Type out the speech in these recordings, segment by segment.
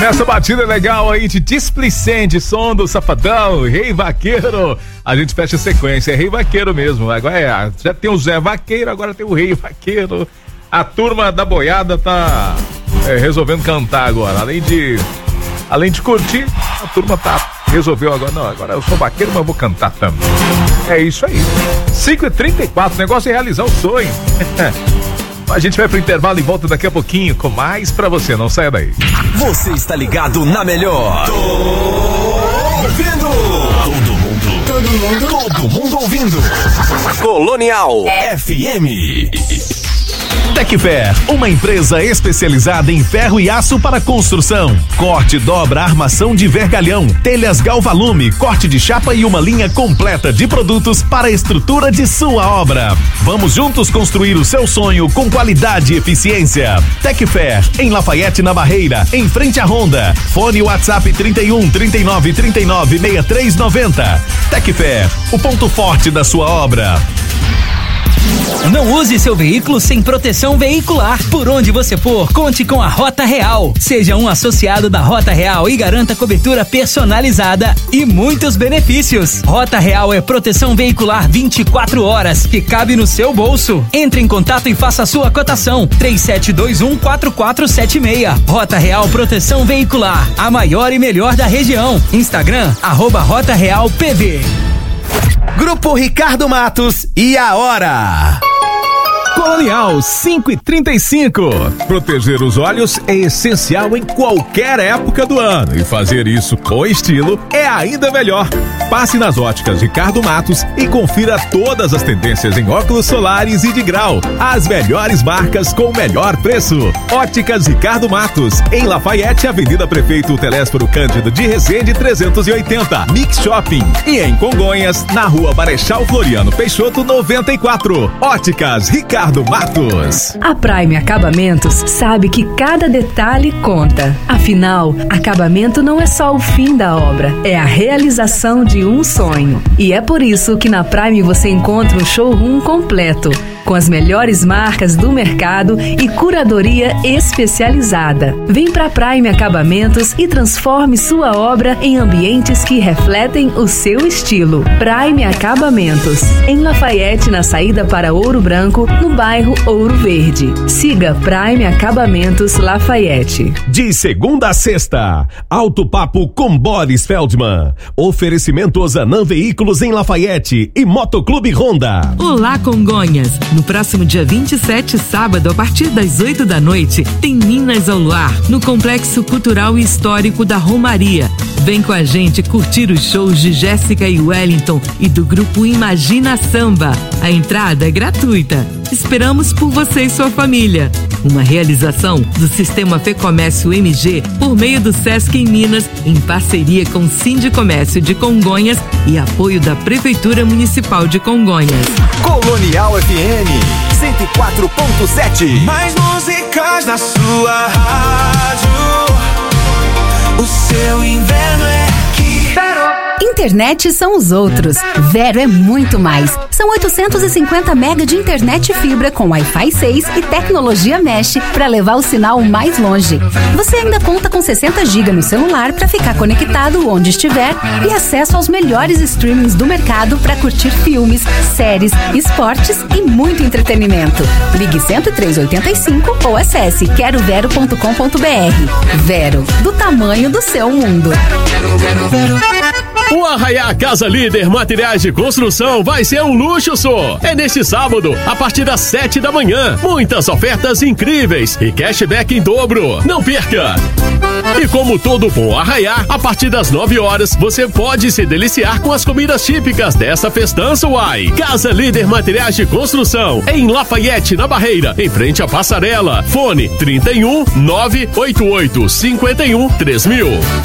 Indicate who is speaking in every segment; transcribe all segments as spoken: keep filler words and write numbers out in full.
Speaker 1: Nessa batida legal aí de Displicente, som do Safadão, Rei Vaqueiro, a gente fecha a sequência, é Rei Vaqueiro mesmo, agora é, já tem o Zé Vaqueiro, agora tem o Rei Vaqueiro, a turma da boiada tá é, resolvendo cantar agora, além de, além de curtir, a turma tá, resolveu agora, não, agora eu sou vaqueiro, mas vou cantar também, é isso aí, cinco e trinta e quatro, o negócio é realizar o sonho. A gente vai pro intervalo e volta daqui a pouquinho com mais pra você, não saia daí.
Speaker 2: Você está ligado na melhor. Tô ouvindo. Todo mundo. Todo mundo. Todo mundo ouvindo. Colonial F M. Tecfer, uma empresa especializada em ferro e aço para construção. Corte, dobra, armação de vergalhão, telhas Galvalume, corte de chapa e uma linha completa de produtos para a estrutura de sua obra. Vamos juntos construir o seu sonho com qualidade e eficiência. Tecfer, em Lafayette, na Barreira, em frente à Honda. Fone WhatsApp trinta e um, trinta e nove, trinta e nove, sessenta e três noventa. Tecfer, o ponto forte da sua obra.
Speaker 3: Não use seu veículo sem proteção veicular. Por onde você for, conte com a Rota Real. Seja um associado da Rota Real e garanta cobertura personalizada e muitos benefícios. Rota Real é proteção veicular vinte e quatro horas que cabe no seu bolso. Entre em contato e faça a sua cotação. três sete dois um, quatro quatro sete seis. Rota Real Proteção Veicular, a maior e melhor da região. Instagram, arroba Rota Real P V.
Speaker 2: Grupo Ricardo Matos e a hora.
Speaker 1: Colonial cinco e trinta e cinco. Proteger os olhos é essencial em qualquer época do ano e fazer isso com estilo é ainda melhor. Passe nas óticas Ricardo Matos e confira todas as tendências em óculos solares e de grau. As melhores marcas com o melhor preço. Óticas Ricardo Matos, em Lafayette, Avenida Prefeito Telésforo Cândido de Resende trezentos e oitenta, Mix Shopping. E em Congonhas, na Rua Marechal Floriano Peixoto noventa e quatro. Óticas Ricardo Matos.
Speaker 4: A Prime Acabamentos sabe que cada detalhe conta. Afinal, acabamento não é só o fim da obra, é a realização de um sonho. E é por isso que na Prime você encontra um showroom completo, com as melhores marcas do mercado e curadoria especializada. Vem pra Prime Acabamentos e transforme sua obra em ambientes que refletem o seu estilo. Prime Acabamentos, em Lafayette, na saída para Ouro Branco, no bairro Ouro Verde. Siga Prime Acabamentos Lafayette.
Speaker 2: De segunda a sexta, Alto Papo com Boris Feldman. Oferecimento Zanam Veículos em Lafayette e Motoclube Honda.
Speaker 5: Olá, Congonhas. No próximo dia vinte e sete, sábado, a partir das oito da noite, tem Minas ao Luar, no Complexo Cultural e Histórico da Romaria. Vem com a gente curtir os shows de Jéssica e Wellington e do grupo Imagina Samba. A entrada é gratuita. Esperamos por você e sua família. Uma realização do Sistema Fecomércio M G por meio do Sesc em Minas, em parceria com o Sindicomércio de Congonhas e apoio da Prefeitura Municipal de Congonhas.
Speaker 2: Colonial F M cento e quatro ponto sete.
Speaker 6: Mais músicas na sua rádio. O seu inverno é aqui.
Speaker 7: Internet são os outros. Vero é muito mais. São oitocentos e cinquenta mega de internet fibra com Wi-Fi seis e tecnologia Mesh para levar o sinal mais longe. Você ainda conta com sessenta gigas no celular para ficar conectado onde estiver e acesso aos melhores streamings do mercado para curtir filmes, séries, esportes e muito entretenimento. Ligue cento e três oitenta e cinco ou acesse quero vero ponto com ponto br. Vero, do tamanho do seu mundo.
Speaker 8: O Arraiá Casa Líder Materiais de Construção vai ser um luxo só. É neste sábado, a partir das sete da manhã. Muitas ofertas incríveis e cashback em dobro. Não perca! E como todo bom Arraiá, a partir das nove horas, você pode se deliciar com as comidas típicas dessa festança uai. Casa Líder Materiais de Construção, em Lafayette, na Barreira, em frente à passarela. Fone trinta e um, nove oito oito, cinco um, três mil.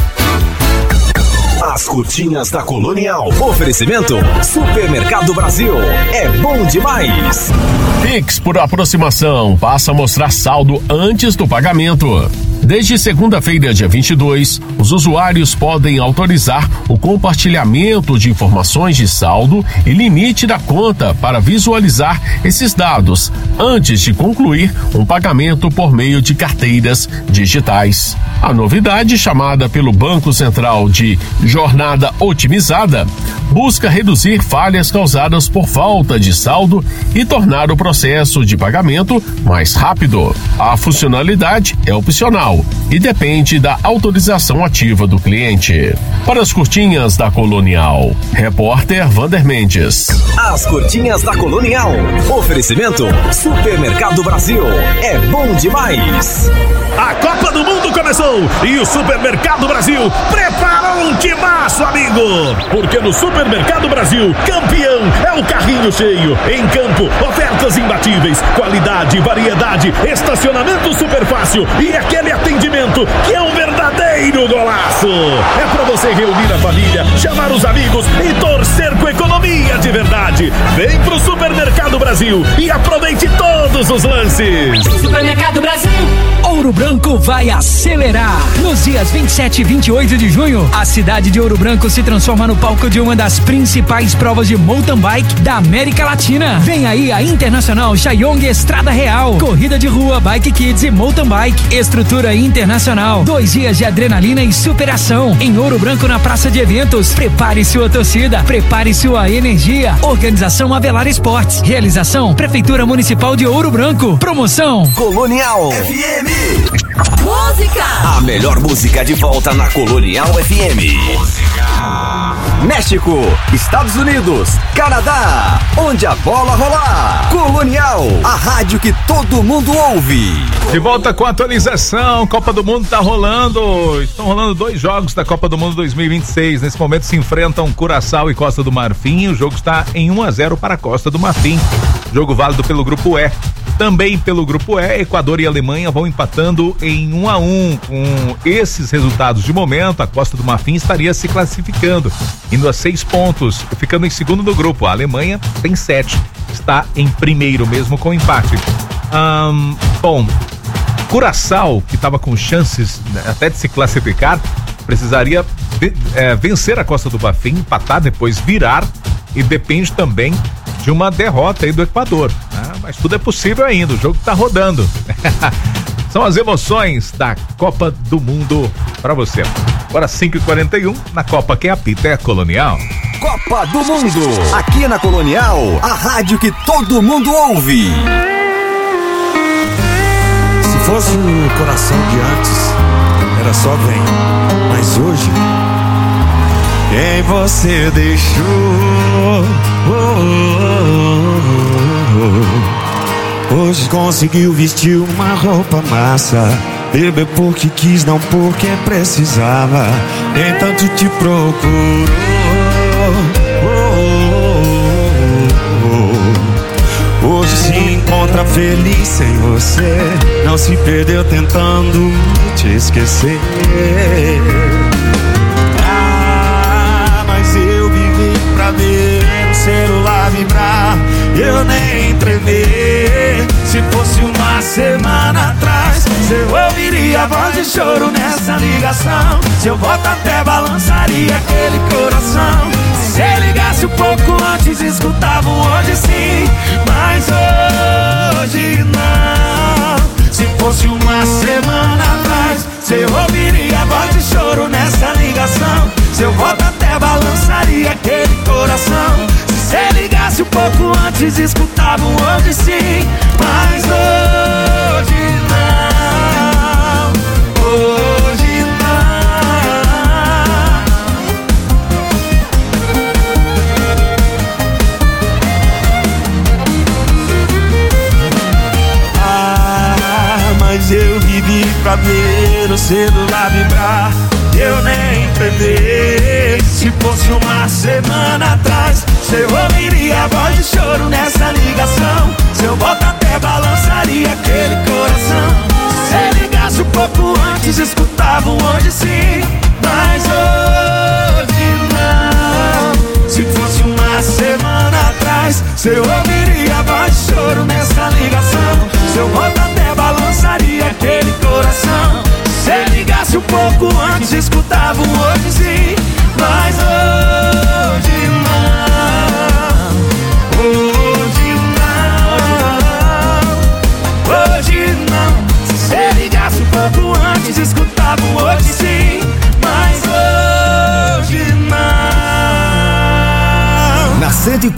Speaker 2: As curtinhas da Colonial. Oferecimento Supermercado Brasil. É bom demais.
Speaker 8: Pix por aproximação. Passa a mostrar saldo antes do pagamento. Desde segunda-feira, dia vinte e dois, os usuários podem autorizar o compartilhamento de informações de saldo e limite da conta para visualizar esses dados antes de concluir um pagamento por meio de carteiras digitais. A novidade, chamada pelo Banco Central de Jornada Otimizada, busca reduzir falhas causadas por falta de saldo e tornar o processo de pagamento mais rápido. A funcionalidade é opcional e depende da autorização ativa do cliente. Para as curtinhas da Colonial, repórter Vander Mendes.
Speaker 2: As curtinhas da Colonial. Oferecimento Supermercado Brasil. É bom demais.
Speaker 1: A Copa do Mundo começou e o Supermercado Brasil preparou um timaço, amigo. Porque no Supermercado Brasil, campeão é o carrinho cheio. Em campo, ofertas imbatíveis, qualidade, variedade, estacionamento super fácil e aquele atendimento que é um verdadeiro golaço. É pra você reunir a família, chamar os amigos e torcer com economia de verdade. Vem pro Supermercado Brasil e aproveite todos os lances.
Speaker 3: Supermercado Brasil. Ouro Branco vai acelerar. Nos dias vinte e sete e vinte e oito de junho, a cidade de Ouro Branco se transforma no palco de uma das principais provas de mountain bike da América Latina. Vem aí a Internacional Chayong Estrada Real. Corrida de rua, bike kids e mountain bike. Estrutura internacional. Dois dias de adrenalina e superação. Em Ouro Branco, na Praça de Eventos. Prepare sua torcida. Prepare sua energia. Organização Avelar Esportes. Realização Prefeitura Municipal de Ouro Branco. Promoção
Speaker 2: Colonial F M.
Speaker 7: Música.
Speaker 2: A melhor música de volta na Colonial F M. Música. México, Estados Unidos, Canadá, onde a bola rolar. Colonial, a rádio que todo mundo ouve.
Speaker 1: De volta com a atualização, Copa do Mundo tá rolando, estão rolando dois jogos da Copa do Mundo dois mil e vinte e seis, nesse momento se enfrentam Curaçao e Costa do Marfim, o jogo está em um a zero para a Costa do Marfim, jogo válido pelo grupo E. Também pelo grupo E, Equador e Alemanha vão empatando em um a um. Com esses resultados de momento, a Costa do Marfim estaria se classificando, indo a seis pontos, ficando em segundo no grupo. A Alemanha tem sete, está em primeiro mesmo com empate. Um, bom, Curaçao, que estava com chances até de se classificar, precisaria é, vencer a Costa do Marfim, empatar, depois virar, e depende também de uma derrota aí do Equador, né? Mas tudo é possível ainda, o jogo tá rodando. São as emoções da Copa do Mundo para você. Agora cinco e quarenta e um, na Copa quem apita é a Colonial.
Speaker 2: Copa do Mundo, aqui na Colonial, a rádio que todo mundo ouve.
Speaker 6: Se fosse o coração de antes, era só vem, mas hoje quem você deixou? Oh, oh, oh, oh. Hoje conseguiu vestir uma roupa massa, beber porque quis, não porque precisava. Nem tanto te procurou. Oh, oh, oh. Hoje se encontra feliz sem você, não se perdeu tentando te esquecer. Pra ver o celular vibrar, eu nem tremer. Se fosse uma semana atrás, eu ouviria a voz de choro nessa ligação. Seu voto até balançaria aquele coração. Se ligasse um pouco antes, escutava um hoje sim, mas hoje não. Se fosse uma semana atrás, eu ouviria a voz de choro nessa ligação. Seu voto até balançaria aquele coração. Se você ligasse um pouco antes, escutava um hoje sim, mas hoje não. Hoje não. Ah, mas eu vivi pra ver o celular vibrar, eu nem tremer. Se fosse uma semana atrás, eu ouviria a voz de choro nessa ligação. Seu voto até balançaria aquele coração. Se ligasse um pouco antes, escutava um hoje sim, mas hoje não. Se fosse uma semana atrás, eu ouviria a voz de choro nessa ligação. Seu voto até balançaria aquele coração.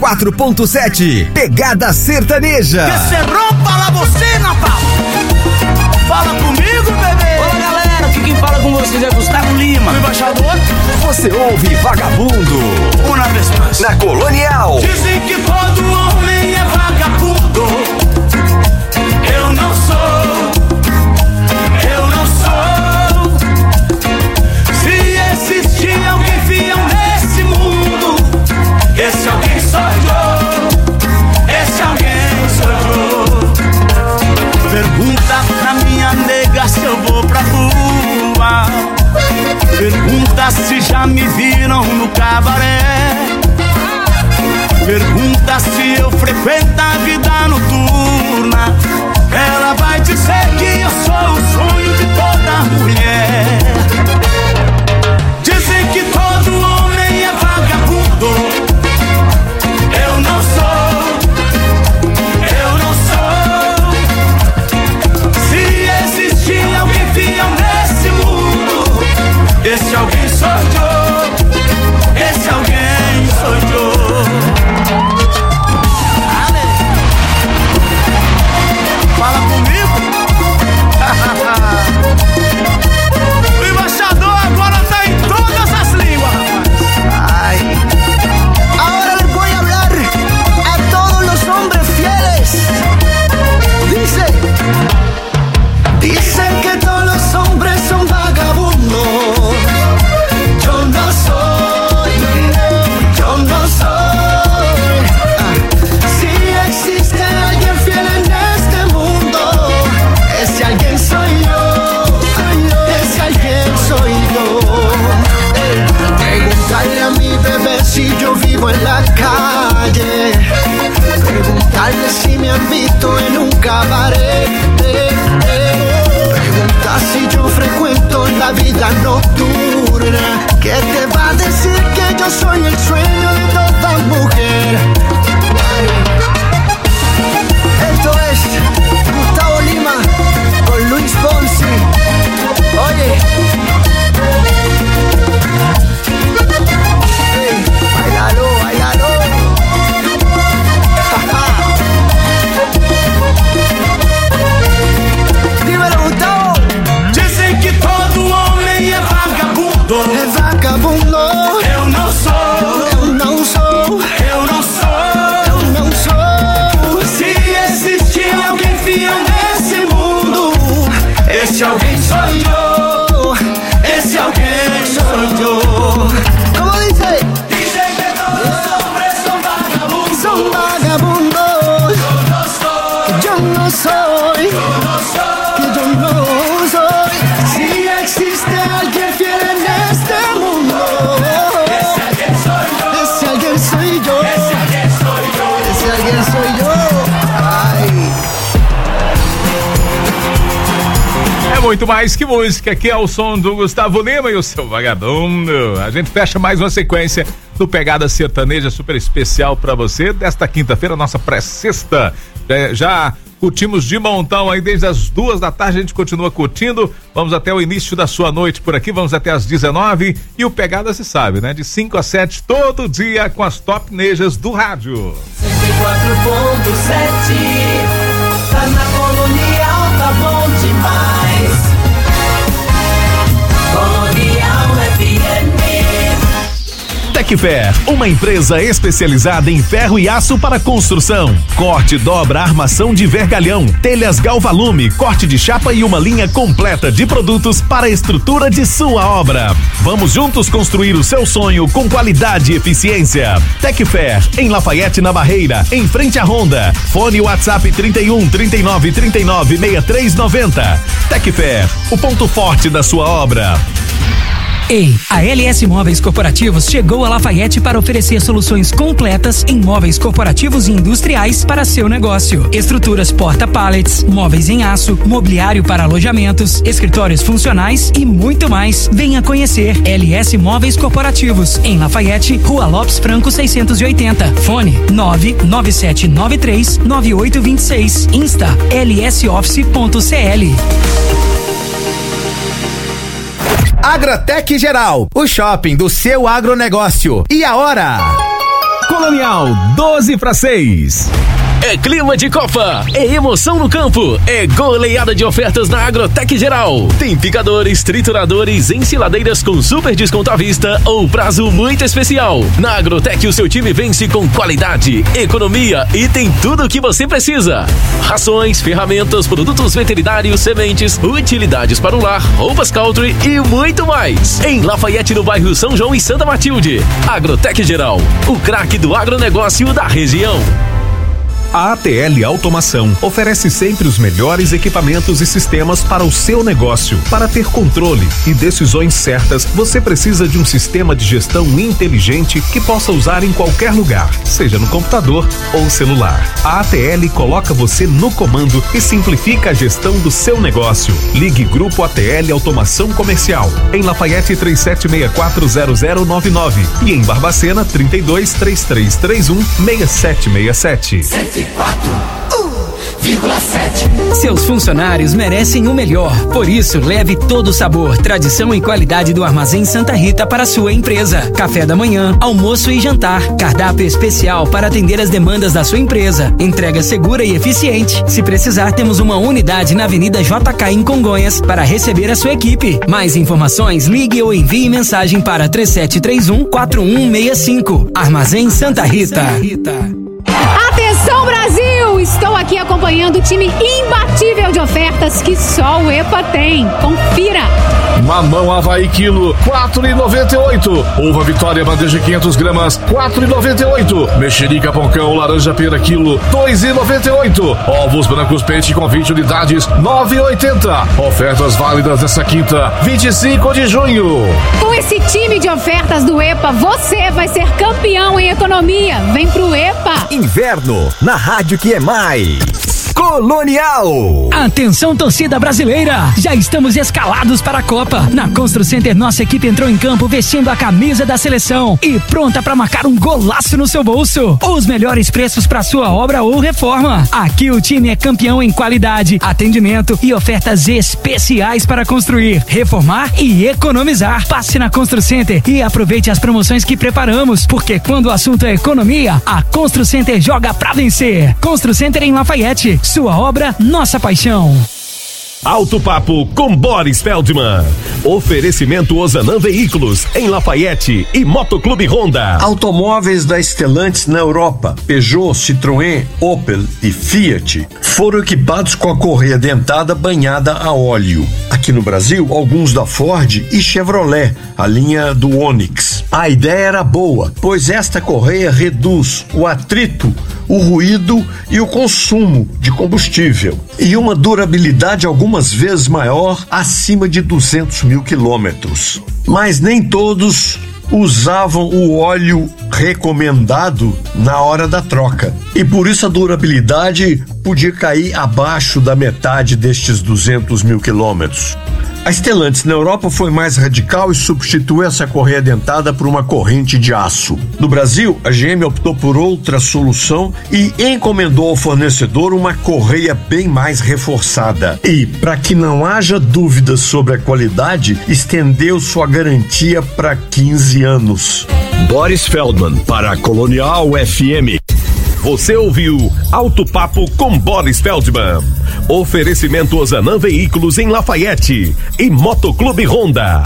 Speaker 2: quatro ponto sete. Pegada sertaneja.
Speaker 6: Que se rompa la bocina, pau. Fala comigo, bebê.
Speaker 9: Olá, galera, aqui quem fala com vocês é Gustavo Lima.
Speaker 6: O embaixador.
Speaker 2: Você ouve Vagabundo.
Speaker 6: Uma vez mais.
Speaker 2: Na Colonial.
Speaker 6: Dizem que todo homem é vagabundo. Eu não sou. Eu não sou. Se existir alguém fiel nesse mundo, esse alguém sou eu. Esse alguém sou eu. Pergunta pra minha nega se eu vou pra rua. Pergunta se já me viram no cabaré. Pergunta se eu frequento a vida noturna. Ela vai dizer que eu sou o sonho de toda mulher. Dizem que todo homem é vagabundo. Eu não sou. Eu não sou. Se existir alguém fiel nesse mundo, esse alguém sou eu. Esse alguém sou eu. Fala comigo. O embaixador agora tá em todas as línguas, rapaz. Ay. Ahora les voy a hablar a todos los hombres fieles. Dice, dicen que todos los hombres son vagabundos. Yo no soy, yo no soy. Ah. Si existe alguien fiel en este mundo, ese alguien soy yo. Ese alguien soy yo. Eh, Preguntarle a mi bebé si yo vivo en la calle. Preguntarle si me han visto en un cabaret. Eh, eh. Pregunta si yo frecuento la vida nocturna. ¿Qué te va a decir que yo soy el sueño de toda mujer? Esto es Gustavo Lima con Luis Fonsi. Oye, hey, bailalo, bailalo. Dímelo, Gustavo. Dicen que todo homem é vagabundo. É vagabundo. Eu não sou. Eu não sou. Eu não sou. Eu não sou. Se existir alguém fiel nesse mundo, esse alguém sou eu. Esse alguém sou eu. Como dice? Dicen que todos los hombres son vagabundos. Son vagabundos. Yo no soy. Yo no soy. Yo no soy. Si existe alguien fiel en este mundo, ese alguien soy yo. Ese alguien soy yo. Ese alguien soy yo. Ese alguien soy yo. Ay.
Speaker 1: É muito mais que música, aqui é o som do Gustavo Lima e o seu Vagabundo. A gente fecha mais uma sequência do Pegada Sertaneja super especial pra você desta quinta-feira, nossa pré-sexta. É, já curtimos de montão aí desde as duas da tarde, a gente continua curtindo. Vamos até o início da sua noite por aqui, vamos até as dezenove e o Pegada se sabe, né? De cinco a sete todo dia com as top nejas do rádio.
Speaker 10: cento e quatro ponto sete, tá na Colonial, tá bom demais. Colonial F M.
Speaker 2: Tecfer, uma empresa especializada em ferro e aço para construção. Corte, dobra, armação de vergalhão, telhas Galvalume, corte de chapa e uma linha completa de produtos para a estrutura de sua obra. Vamos juntos construir o seu sonho com qualidade e eficiência. Tecfer, em Lafayette, na Barreira, em frente à Honda. Fone WhatsApp trinta e um, trinta e nove, trinta e nove, sessenta e três noventa. Tecfer, o ponto forte da sua obra.
Speaker 3: Ei, a L S Móveis Corporativos chegou a Lafayette para oferecer soluções completas em móveis corporativos e industriais para seu negócio. Estruturas porta-pallets, móveis em aço, mobiliário para alojamentos, escritórios funcionais e muito mais. Venha conhecer L S Móveis Corporativos em Lafayette, Rua Lopes Franco seiscentos e oitenta. Fone nove nove sete nove três nove oito dois seis. Insta L S Office ponto C L.
Speaker 11: Agratec Geral, o shopping do seu agronegócio. E a hora?
Speaker 1: Colonial, doze para seis.
Speaker 8: É clima de Copa, é emoção no campo, é goleada de ofertas na Agrotec Geral. Tem picadores, trituradores, ensiladeiras com super desconto à vista ou prazo muito especial. Na Agrotec o seu time vence com qualidade, economia e tem tudo o que você precisa. Rações, ferramentas, produtos veterinários, sementes, utilidades para o lar, roupas country e muito mais. Em Lafayette, no bairro São João e Santa Matilde. Agrotec Geral, o craque do agronegócio da região.
Speaker 1: A ATL Automação oferece sempre os melhores equipamentos e sistemas para o seu negócio. Para ter controle e decisões certas, você precisa de um sistema de gestão inteligente que possa usar em qualquer lugar, seja no computador ou celular. A ATL coloca você no comando e simplifica a gestão do seu negócio. Ligue Grupo A T L Automação Comercial, em Lafayette três sete seis quatro zero zero nove nove e em Barbacena trinta e dois, três três três um, seis sete seis sete.
Speaker 3: Seus funcionários merecem o melhor. Por isso, leve todo o sabor, tradição e qualidade do Armazém Santa Rita para a sua empresa. Café da manhã, almoço e jantar. Cardápio especial para atender as demandas da sua empresa. Entrega segura e eficiente. Se precisar, temos uma unidade na Avenida J K em Congonhas para receber a sua equipe. Mais informações, ligue ou envie mensagem para três sete três um, quatro um seis cinco. Armazém Santa Rita.
Speaker 11: Atenção, Brasil! Estou aqui acompanhando o time imbatível de ofertas que só o EPA tem. Confira!
Speaker 12: Mamão Havaí quilo, quatro reais e noventa e oito centavos. Uva Vitória bandeja quinhentas gramas, quatro reais e noventa e oito centavos. Mexerica Poncão laranja pera quilo, dois reais e noventa e oito centavos. Ovos brancos peixe com vinte unidades, nove reais e oitenta centavos. Ofertas válidas nessa quinta, vinte e cinco de junho.
Speaker 11: Com esse time de ofertas do EPA, você vai ser campeão em economia. Vem pro EPA!
Speaker 2: Inverno, na rádio que é mais Colonial.
Speaker 3: Atenção, torcida brasileira, já estamos escalados para a Copa. Na Constru Center, nossa equipe entrou em campo vestindo a camisa da seleção e pronta para marcar um golaço no seu bolso. Os melhores preços para sua obra ou reforma. Aqui o time é campeão em qualidade, atendimento e ofertas especiais para construir, reformar e economizar. Passe na Constru Center e aproveite as promoções que preparamos, porque quando o assunto é economia, a Constru Center joga pra vencer. Constru Center em Lafayette. Sua obra, nossa paixão.
Speaker 1: Alto Papo com Boris Feldman. Oferecimento Ozanam Veículos em Lafayette e Motoclube Honda.
Speaker 13: Automóveis da Stellantis na Europa, Peugeot, Citroën, Opel e Fiat foram equipados com a correia dentada banhada a óleo. Aqui no Brasil, alguns da Ford e Chevrolet, a linha do Onix. A ideia era boa, pois esta correia reduz o atrito, o ruído e o consumo de combustível. E uma durabilidade algumas vezes maior, acima de duzentos mil quilômetros. Mas nem todos usavam o óleo recomendado na hora da troca. E por isso a durabilidade podia cair abaixo da metade destes duzentos mil quilômetros. A Stellantis na Europa foi mais radical e substituiu essa correia dentada por uma corrente de aço. No Brasil, a G M optou por outra solução e encomendou ao fornecedor uma correia bem mais reforçada. E, para que não haja dúvidas sobre a qualidade, estendeu sua garantia para quinze anos.
Speaker 2: Boris Feldman para a Colonial F M.
Speaker 1: Você ouviu Alto Papo com Boris Feldman. Oferecimento Ozanam Veículos em Lafayette e Motoclube Honda.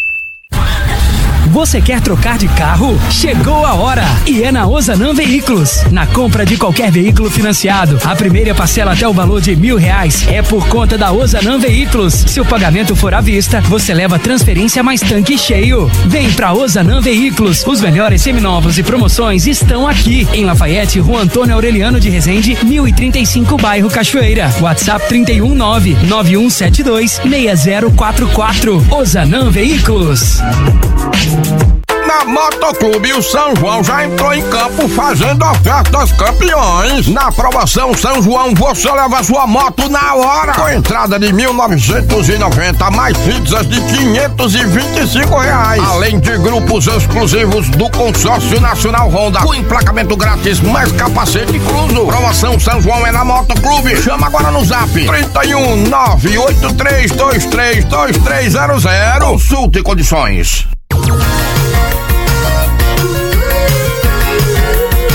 Speaker 3: Você quer trocar de carro? Chegou a hora! E é na Ozanam Veículos. Na compra de qualquer veículo financiado, a primeira parcela até o valor de mil reais é por conta da Ozanam Veículos. Se o pagamento for à vista, você leva transferência mais tanque cheio. Vem pra Ozanam Veículos. Os melhores seminovos e promoções estão aqui. Em Lafayette, Rua Antônio Aureliano de Resende, mil e trinta e cinco, bairro Cachoeira. WhatsApp trinta e um nove nove um sete dois seis zero quatro quatro. Ozanam Veículos.
Speaker 14: Na Motoclube, o São João já entrou em campo fazendo ofertas campeões. Na promoção São João, você leva sua moto na hora. Com entrada de mil novecentos e noventa, mais pizzas de quinhentos e vinte e cinco reais. Além de grupos exclusivos do Consórcio Nacional Honda, com emplacamento grátis, mais capacete incluso. Promoção São João é na Motoclube. Chama agora no zap trinta e um nove oito três dois três dois três zero zero. Consulte condições.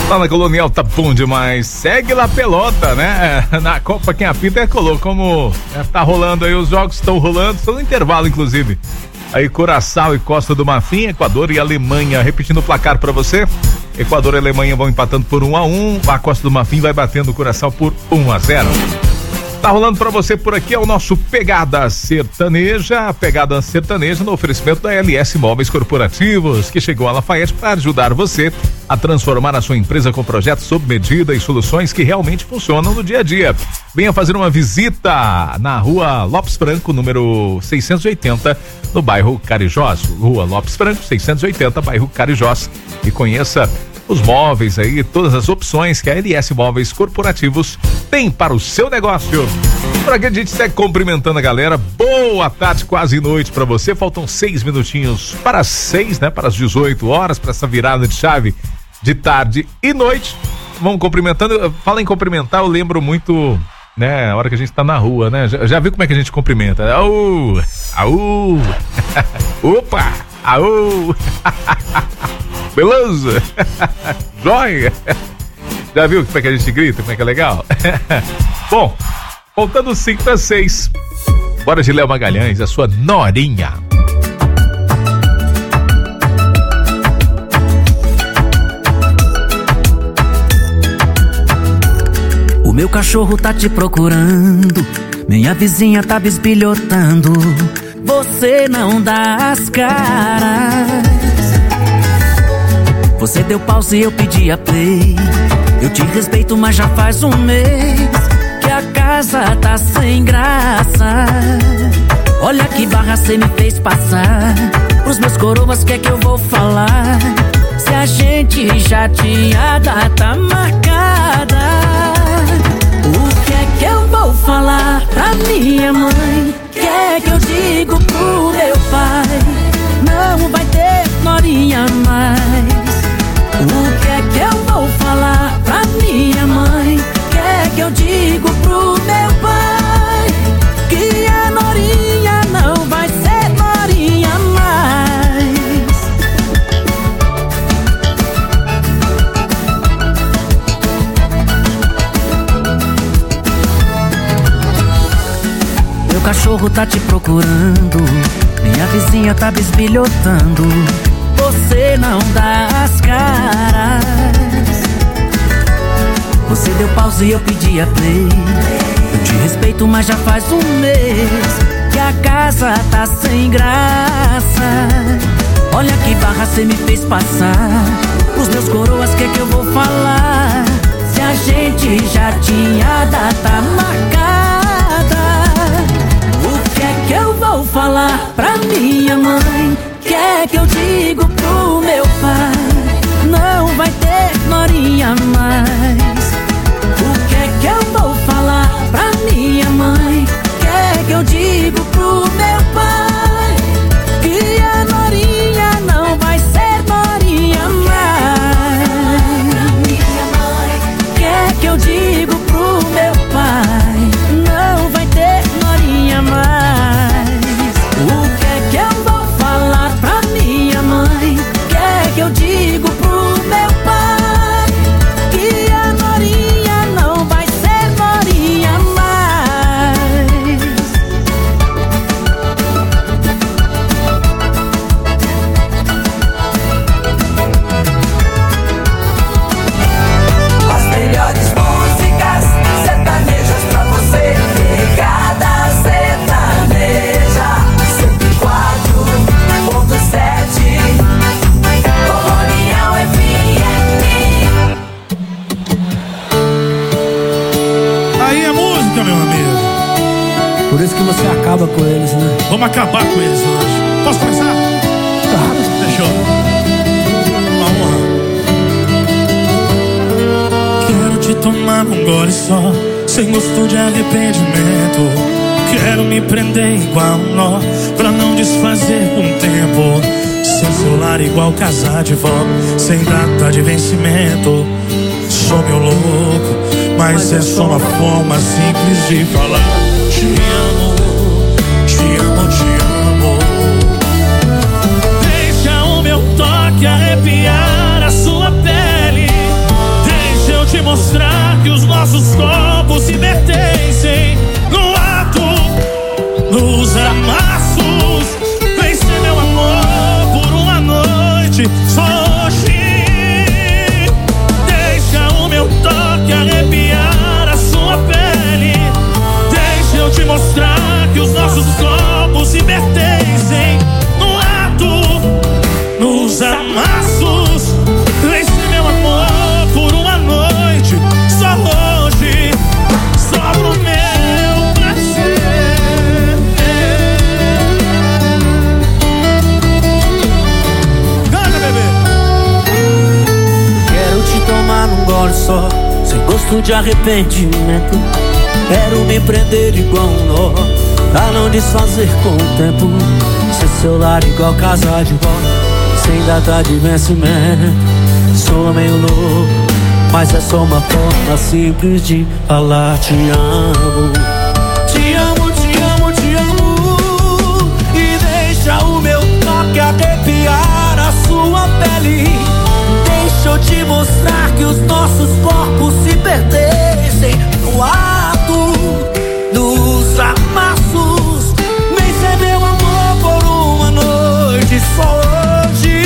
Speaker 1: Lá na Colonial tá bom demais. Segue lá pelota, né? Na Copa quem apita é colou. Como é, tá rolando aí, os jogos estão rolando, estão no intervalo, inclusive. Aí Curaçao e Costa do Marfim, Equador e Alemanha. Repetindo o placar pra você. Equador e Alemanha vão empatando por um a um. A Costa do Marfim vai batendo o Curaçao por um a zero. Tá rolando pra você por aqui é o nosso Pegada Sertaneja, Pegada Sertaneja no oferecimento da L S Móveis Corporativos, que chegou a Lafayette para ajudar você a transformar a sua empresa com projetos sob medida e soluções que realmente funcionam no dia a dia. Venha fazer uma visita na Rua Lopes Franco, número seiscentos e oitenta, no bairro Carijós. Rua Lopes Franco, seiscentos e oitenta, bairro Carijós, e conheça os móveis aí, todas as opções que a L S Móveis Corporativos tem para o seu negócio. Por aqui a gente segue cumprimentando a galera. Boa tarde, quase noite para você. Faltam seis minutinhos para as seis, né? Para as dezoito horas, para essa virada de chave de tarde e noite. Vamos cumprimentando. Fala em cumprimentar, eu lembro muito, né? A hora que a gente tá na rua, né? Já, já viu como é que a gente cumprimenta? Aú! Aú! Opa! Aú! Beleza? Joia! Já viu como é que a gente grita? Como é que é legal? Bom, faltando cinco para seis. Bora de Léo Magalhães, a sua Norinha.
Speaker 15: O meu cachorro tá te procurando, minha vizinha tá bisbilhotando. Você não dá as caras. Você deu pause e eu pedi a play. Eu te respeito, mas já faz um mês que a casa tá sem graça. Olha que barra cê me fez passar. Pros meus coroas, que é que eu vou falar? Se a gente já tinha data marcada. O que é que eu vou falar pra minha mãe? Que é que eu digo pro meu pai? Não vai ter Norinha mais. O que é que eu vou falar pra minha mãe? Que é que eu digo pro meu pai? Que a Norinha não vai ser Norinha mais. Meu cachorro tá te procurando, minha vizinha tá bisbilhotando. Você não dá as caras. Você deu pause e eu pedi a play. Eu te respeito, mas já faz um mês que a casa tá sem graça. Olha que barra cê me fez passar. Os meus coroas, que é que eu vou falar? Se a gente já tinha data marcada. O que é que eu vou falar pra minha mãe? Que é que eu digo pro meu pai? Não vai ter Norinha mais. O que é que eu vou falar pra minha mãe? Que é que eu digo pro meu pai? Que a Norinha não vai ser Norinha mais. Que é que eu digo pro meu pai? Não vai ter Norinha mais. O que é que eu vou falar pra minha mãe? Que é que eu digo pro meu pai? Que a Norinha não vai ser Norinha mais.
Speaker 10: As melhores músicas sertanejas pra você. Pegada Sertaneja cento e quatro ponto sete Colonial F M.
Speaker 6: Aí é música, meu amigo.
Speaker 9: Por isso que você acaba com eles, né?
Speaker 6: Vamos acabar com eles hoje. Posso começar? Tá. Deixa eu. Vamos lá. Quero te tomar um gole só, sem gosto de arrependimento. Quero me prender igual um nó, pra não desfazer com o tempo. Sem celular igual casar de vó, sem data de vencimento. Sou meu louco, mas é só uma forma simples de falar. Te amo, te amo, te amo. Deixa o meu toque arrepiar a sua pele. te mostrar que os nossos corpos se pertencem. No ato, nos amassos, vem ser meu amor por uma noite, só hoje. Deixa o meu toque arrepiar a sua pele. Deixa eu te mostrar que os nossos corpos se pertencem. No ato, nos amassos, vem ser meu amor por uma noite, só hoje, só pro meu prazer. Canta, bebê.
Speaker 15: Quero te tomar num gole só, sem gosto de arrependimento. Quero me prender igual um nó, pra não desfazer com o tempo. Ser seu lar igual casa de vó, sem data de vencimento. Sou meio louco, mas é só uma forma simples de falar te amo. Te amo, te amo, te amo. E deixa o meu toque arrepiar a sua pele. Deixa eu te mostrar que os nossos corpos se pertencem. No ato dos amassos, vem ser meu amor por uma noite, só hoje.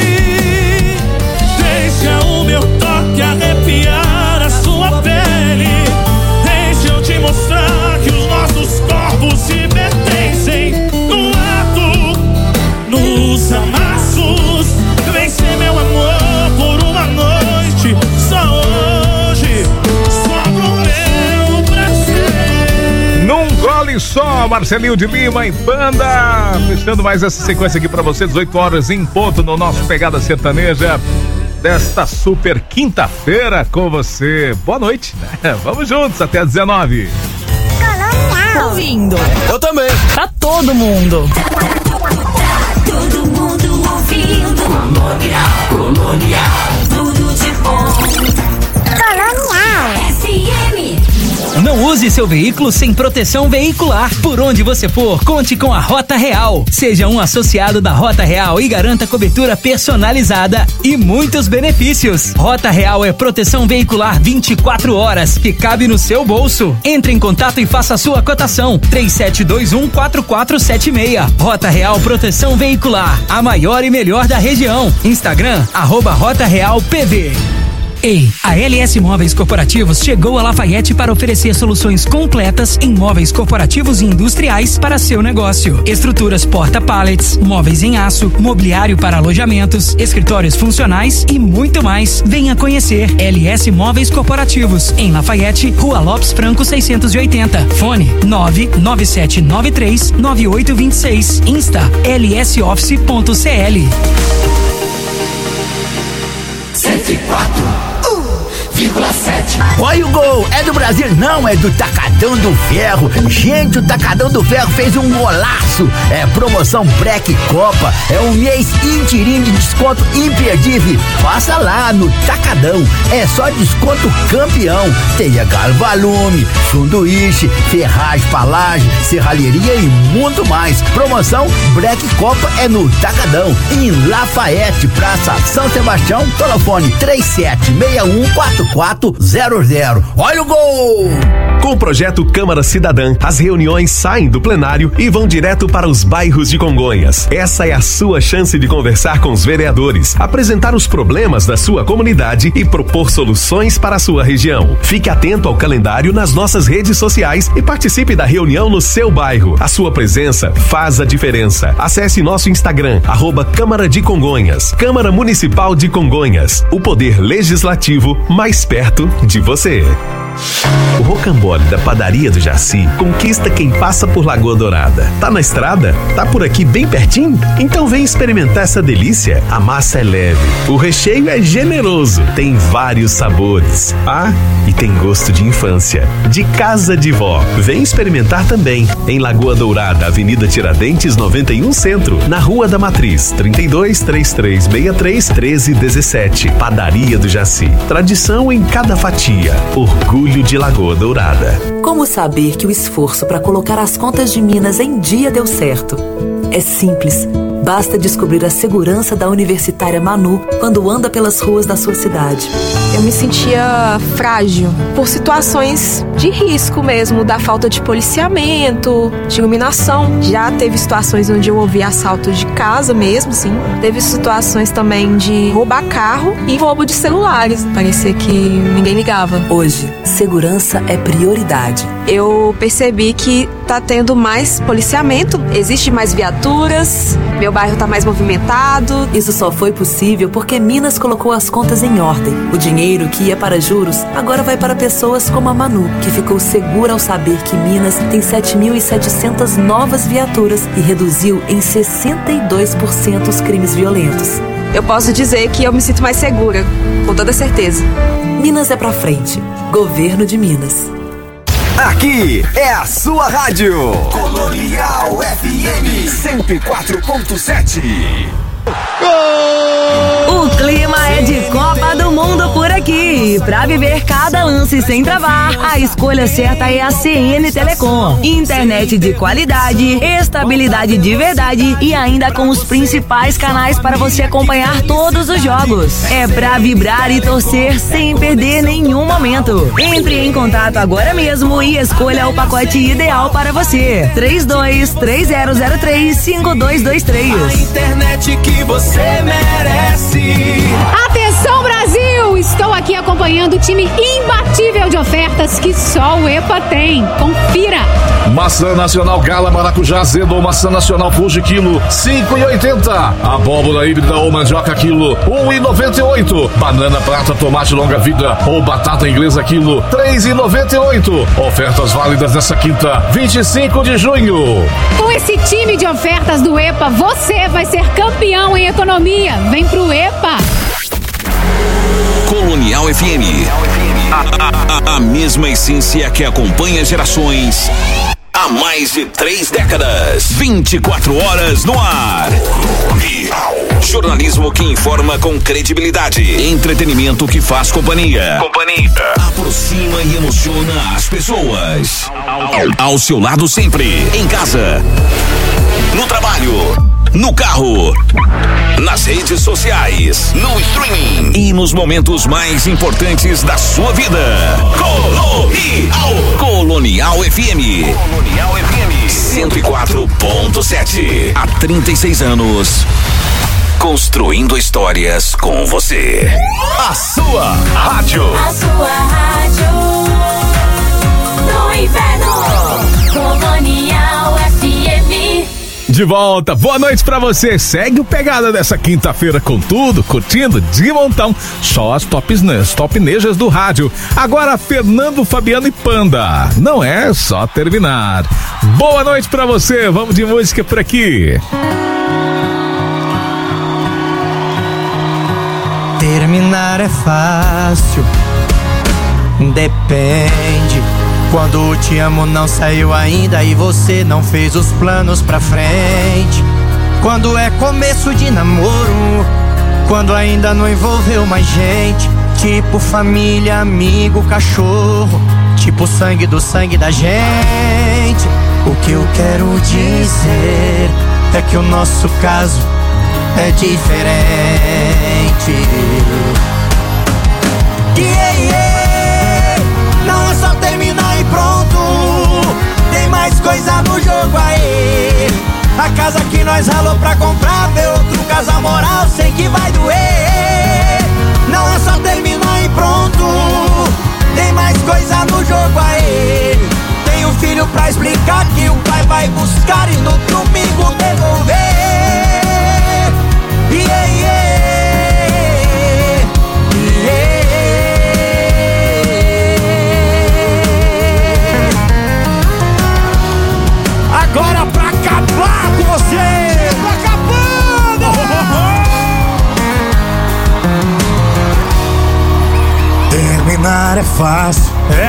Speaker 6: Deixa o meu toque arrepiar a sua pele. Deixa eu te mostrar que os nossos corpos se pertencem. No ato, nos amassos, vem ser meu amor por uma noite, só hoje, só pro meu prazer.
Speaker 1: Num gole só, Marcelinho de Lima e Banda. Fechando mais essa sequência aqui pra você, dezoito horas em ponto no nosso Pegada Sertaneja desta super quinta-feira com você. Boa noite, né? Vamos juntos até dezenove.
Speaker 16: Colonial. Ouvindo.
Speaker 2: Eu também.
Speaker 16: Pra todo mundo.
Speaker 10: Todo mundo ouvindo. Colonial, Colonial. Tudo de bom. Colonial F M.
Speaker 3: Não use seu veículo sem proteção veicular. Por onde você for, conte com a Rota Real. Seja um associado da Rota Real e garanta cobertura personalizada e muitos benefícios. Rota Real é proteção veicular vinte e quatro horas, que cabe no seu bolso. Entre em contato e faça a sua cotação. três sete dois um, quatro quatro sete seis. Rota Real Proteção Veicular, a maior e melhor da região. Instagram, arroba Rota Real P V. Ei, a L S Móveis Corporativos chegou a Lafayette para oferecer soluções completas em móveis corporativos e industriais para seu negócio. Estruturas porta-pallets, móveis em aço, mobiliário para alojamentos, escritórios funcionais e muito mais. Venha conhecer L S Móveis Corporativos em Lafayette, Rua Lopes Franco seiscentos e oitenta. Fone nove nove sete nove três nove oito dois seis. Insta l s office ponto c l.
Speaker 10: cento e quatro vírgula sete.
Speaker 17: Olha o gol, é do Brasil, não, é do Tacadão do Ferro. Gente, o Tacadão do Ferro fez um golaço. É promoção Black Copa, é um mês inteirinho de desconto imperdível. Passa lá no Tacadão, é só desconto campeão. Tem a Galvalume, sanduíche, ferragem, palagem, serralheria e muito mais. Promoção Black Copa é no Tacadão, em Lafayette, Praça São Sebastião. Telefone três sete seis um quatro quatro zero zero. Olha o gol!
Speaker 2: Com o projeto Câmara Cidadã, as reuniões saem do plenário e vão direto para os bairros de Congonhas. Essa é a sua chance de conversar com os vereadores, apresentar os problemas da sua comunidade e propor soluções para a sua região. Fique atento ao calendário nas nossas redes sociais e participe da reunião no seu bairro. A sua presença faz a diferença. Acesse nosso Instagram, arroba Câmara de Congonhas. Câmara Municipal de Congonhas. O poder legislativo mais perto de você. O rocambole da Padaria do Jaci conquista quem passa por Lagoa Dourada. Tá na estrada? Tá por aqui bem pertinho? Então vem experimentar essa delícia. A massa é leve, o recheio é generoso, tem vários sabores. Ah, e tem gosto de infância, de casa de vó. Vem experimentar também. Em Lagoa Dourada, Avenida Tiradentes noventa e um Centro, na Rua da Matriz, trinta e dois, trinta e três, sessenta e três, treze, dezessete. Padaria do Jaci. Tradição em cada fatia. Orgulho de Lagoa Dourada.
Speaker 18: Como saber que o esforço para colocar as contas de Minas em dia deu certo? É simples. Basta descobrir a segurança da Universitária Manu quando anda pelas ruas da sua cidade.
Speaker 19: Eu me sentia frágil por situações de risco mesmo, da falta de policiamento, de iluminação. Já teve situações onde eu ouvi assalto de casa mesmo, sim. Teve situações também de roubar carro e roubo de celulares. Parecia que ninguém ligava.
Speaker 18: Hoje, segurança é prioridade.
Speaker 19: Eu percebi que tá tendo mais policiamento, existe mais viaturas, meu bairro tá mais movimentado.
Speaker 18: Isso só foi possível porque Minas colocou as contas em ordem. O dinheiro que ia para juros agora vai para pessoas como a Manu, que ficou segura ao saber que Minas tem sete mil e setecentas novas viaturas e reduziu em sessenta e dois por cento os crimes violentos.
Speaker 19: Eu posso dizer que eu me sinto mais segura, com toda certeza.
Speaker 18: Minas é pra frente. Governo de Minas.
Speaker 2: Aqui é a sua rádio. Colonial F M cento e quatro ponto sete.
Speaker 16: O clima é de Copa do Mundo por aqui. Pra viver cada lance sem travar, a escolha certa é a C N Telecom. Internet de qualidade, estabilidade de verdade e ainda com os principais canais para você acompanhar todos os jogos. É pra vibrar e torcer sem perder nenhum momento. Entre em contato agora mesmo e escolha o pacote ideal para você. três dois três zero zero três cinco dois dois três.
Speaker 10: A internet que você merece.
Speaker 11: Atenção, Brasil! Estou aqui acompanhando o time imbatível de ofertas que só o EPA tem. Confira!
Speaker 12: Maçã nacional Gala Maracujá Azedo ou maçã nacional Fuji quilo cinco e oitenta. Abóbora híbrida ou mandioca quilo um e noventa e oito. Banana prata tomate longa vida ou batata inglesa quilo três e noventa e oito. Ofertas válidas nessa quinta, vinte e cinco de junho.
Speaker 11: Com esse time de ofertas do EPA, você vai ser campeão em economia. Vem pro EPA!
Speaker 2: Colonial F M. A, a, a mesma essência que acompanha gerações há mais de três décadas. vinte e quatro horas no ar. Jornalismo que informa com credibilidade. Entretenimento que faz companhia. Companhia. Aproxima e emociona as pessoas. Ao, ao seu lado sempre. Em casa. No trabalho. No carro, nas redes sociais, no streaming e nos momentos mais importantes da sua vida. Colonial, Colonial F M. Colonial F M cento e quatro ponto sete. Há trinta e seis anos, construindo histórias com você. A sua rádio.
Speaker 10: A sua rádio no inverno. Colonial F M.
Speaker 1: De volta, boa noite pra você. Segue o Pegada dessa quinta-feira com tudo, curtindo de montão. Só as tops, top nejas do rádio. Agora Fernando, Fabiano e Panda. Não é só terminar. Boa noite pra você, vamos de música por aqui.
Speaker 6: Terminar é fácil, depende. Quando te amo não saiu ainda e você não fez os planos pra frente. Quando é começo de namoro, quando ainda não envolveu mais gente. Tipo família, amigo, cachorro, tipo sangue do sangue da gente. O que eu quero dizer é que o nosso caso é diferente. Yeah, yeah. Não é só terminar e pronto, tem mais coisa no jogo aí. A casa que nós ralou pra comprar, ver outro casal moral, sei que vai doer. Não é só terminar e pronto, tem mais coisa no jogo aí. Tem um filho pra explicar que o pai vai buscar e no domingo devolver. Yeah, yeah. Agora pra acabar com você, pra acabando. Terminar é fácil, é?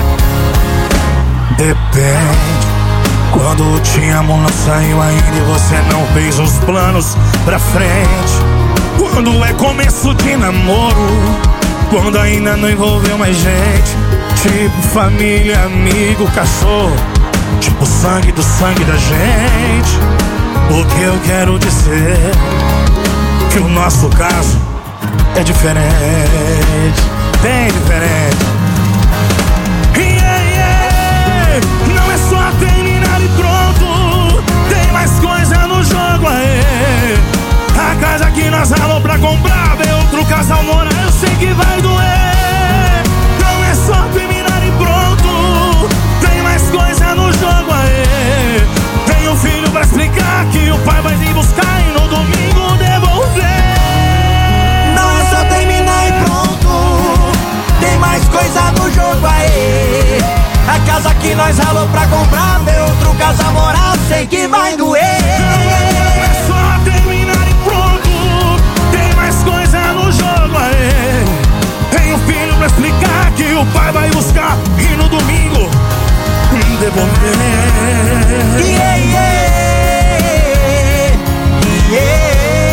Speaker 6: Depende. Quando te amo não saiu ainda e você não fez os planos pra frente. Quando é começo de namoro, quando ainda não envolveu mais gente. Tipo família, amigo, cachorro, tipo sangue do sangue da gente. O que eu quero dizer que o nosso caso é diferente, bem diferente. Yeah, yeah. Não é só terminar e pronto, tem mais coisa no jogo aí. A casa que nós ralou pra comprar, vem outro casal morar, eu sei que vai doer. Não é só terminar e pronto, tem mais coisa no jogo aí. Tem um filho pra explicar que o pai vai vir buscar e no domingo devolver.
Speaker 10: Não é só terminar e pronto, tem mais coisa no jogo aí. A casa que nós ralou pra comprar, vem outro casal morar, eu sei que vai doer.
Speaker 6: Não é só terminar e pronto, tem mais coisa no jogo aí. Tem um filho pra explicar que o pai vai buscar e no domingo devolver.
Speaker 10: Yeah, yeah, yeah.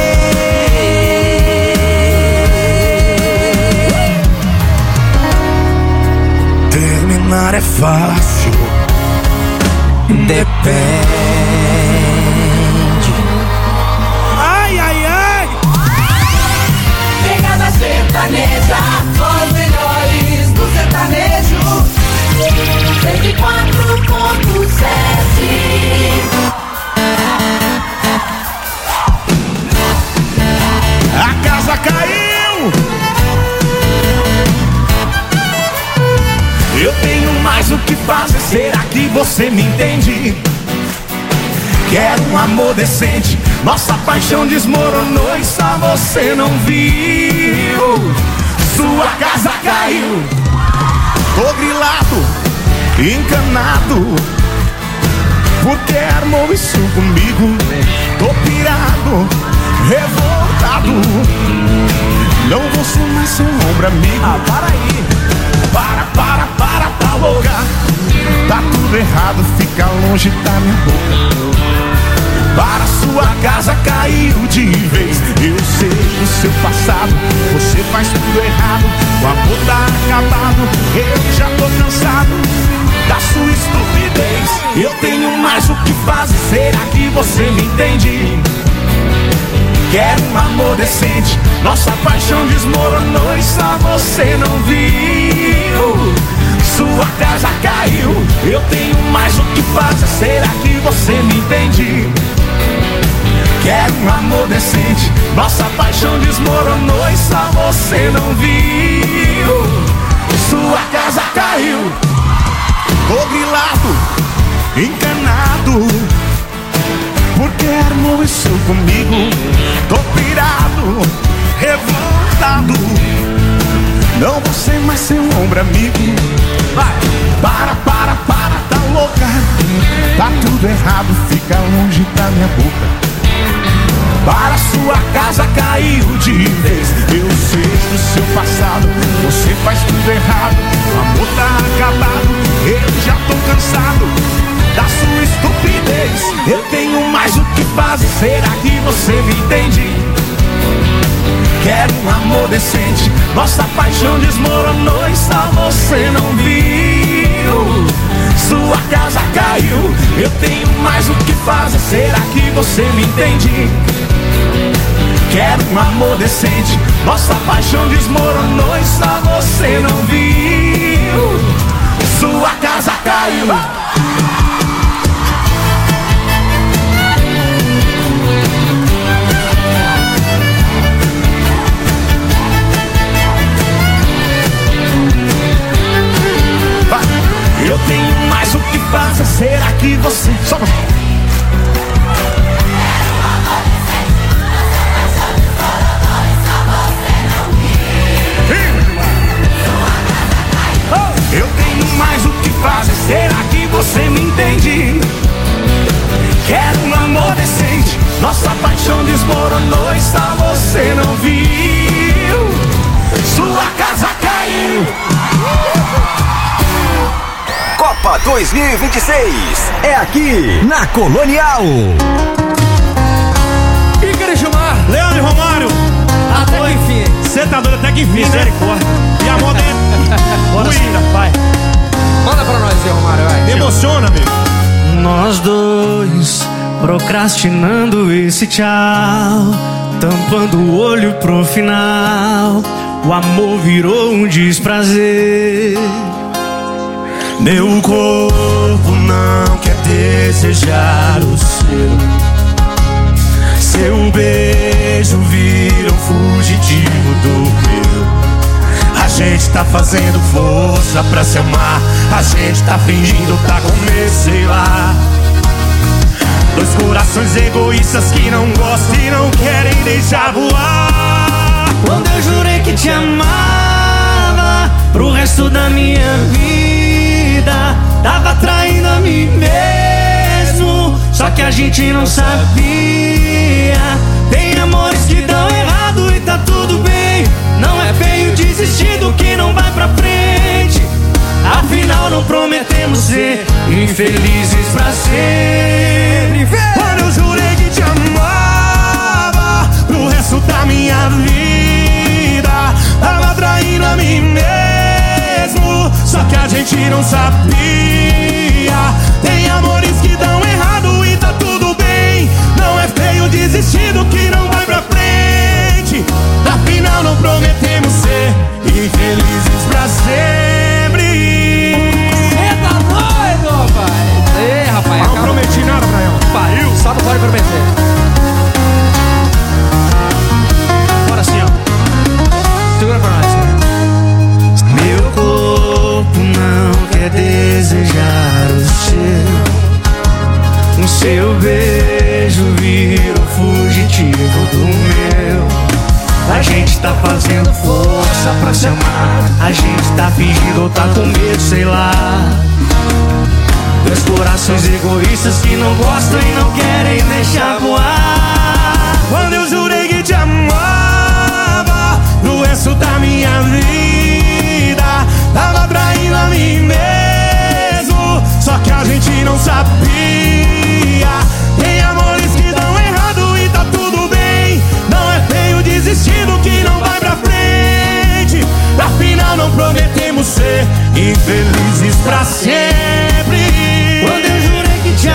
Speaker 6: Terminar é fácil,
Speaker 10: depende.
Speaker 6: Ai, ai, ai.
Speaker 10: Pegada sertaneja, os melhores do sertanejo. cento e quatro ponto sete.
Speaker 6: A casa caiu.
Speaker 10: Eu tenho mais o que fazer, será que você me entende? Quero um amor decente, nossa paixão desmoronou e só você não viu. Sua casa caiu.
Speaker 6: Tô grilado, encanado, porque armou isso comigo. Tô pirado, revoltado, não vou ser mais seu ombro amigo.
Speaker 10: Ah, para aí.
Speaker 6: Para, para, para, tá louca. Tá tudo errado, fica longe da minha boca. Para, sua casa caiu de vez. Eu sei do seu passado, você faz tudo errado. O amor tá acabado, eu já tô cansado da sua estupidez.
Speaker 10: Eu tenho mais o que fazer, será que você me entende? Quero um amor decente, nossa paixão desmoronou e só você não viu. Sua casa caiu, eu tenho mais o que fazer, será que você me entende? Quero um amor decente, nossa paixão desmoronou e só você não viu. Sua casa caiu.
Speaker 6: Tô grilado, encanado, porque armou isso comigo. Tô pirado, revoltado, não vou ser mais seu ombro amigo. Vai, para, para, para, tá louca. Tá tudo errado, fica longe da minha boca.
Speaker 10: Para, sua casa caiu de vez.
Speaker 6: Eu sei do seu passado, você faz tudo errado. O amor tá acabado, eu já tô cansado da sua estupidez.
Speaker 10: Eu tenho mais o que fazer, será que você me entende? Quero um amor decente, nossa paixão desmoronou e só você não viu. Sua casa caiu, eu tenho mais o que fazer, será que você me entende? Quero um amor decente, nossa paixão desmoronou e só você não viu. Sua casa caiu. Eu tenho mais o que fazer, será que você... Só você. Eu tenho mais o que fazer, será que você me entende? Quero um amor decente, nossa paixão desmoronou e só você não viu. Sua casa caiu.
Speaker 2: Copa dois mil e vinte e seis é aqui na Colonial.
Speaker 6: Ícaro Gilmar, Leandro e Romário.
Speaker 9: Até que enfim.
Speaker 6: Você tá doido até que enfim, misericórdia. E a moda é ruína, vai.
Speaker 9: Manda pra nós, Zé Romário, vai.
Speaker 6: Me emociona, amigo. Nós dois procrastinando esse tchau, tampando o olho pro final. O amor virou um desprazer. Meu corpo não quer desejar o seu. Seu beijo vira um fugitivo do meu. A gente tá fazendo força pra se amar. A gente tá fingindo tá com medo, sei lá. Dois corações egoístas que não gostam e não querem deixar voar. Quando eu jurei que te amava pro resto da minha vida, tava traindo a mim mesmo, só que a gente não sabia. Tem amores que dão errado e tá tudo bem. Não é feio desistir do que não vai pra frente. Afinal não prometemos ser infelizes pra sempre. Quando eu jurei que te amava pro resto da minha vida, tava traindo a mim mesmo, só que a gente não sabia. Tem amores que dão errado e tá tudo bem. Não é feio desistir do que não vai pra frente. Afinal não prometemos ser infelizes pra sempre.
Speaker 9: Cê tá doido, pai? Ei, rapaz,
Speaker 6: não prometi nada, Braião.
Speaker 9: Pariu, só não pode prometer.
Speaker 6: Bora assim, ó. Segura pra nós, né? Meu corpo não quer desejar o seu. O seu beijo vira o fugitivo do meu. A gente tá fazendo força pra se amar. A gente tá fingindo ou tá com medo, sei lá. Dois corações egoístas que não gostam e não querem deixar voar. Quando eu jurei que te amava pro resto da minha vida, tava traindo a mim mesmo, só que a gente não sabia. Tem amores que dão errado e tá tudo bem. Não é feio desistir do que não vai pra frente. Afinal não prometemos ser infelizes pra sempre. Quando eu jurei que te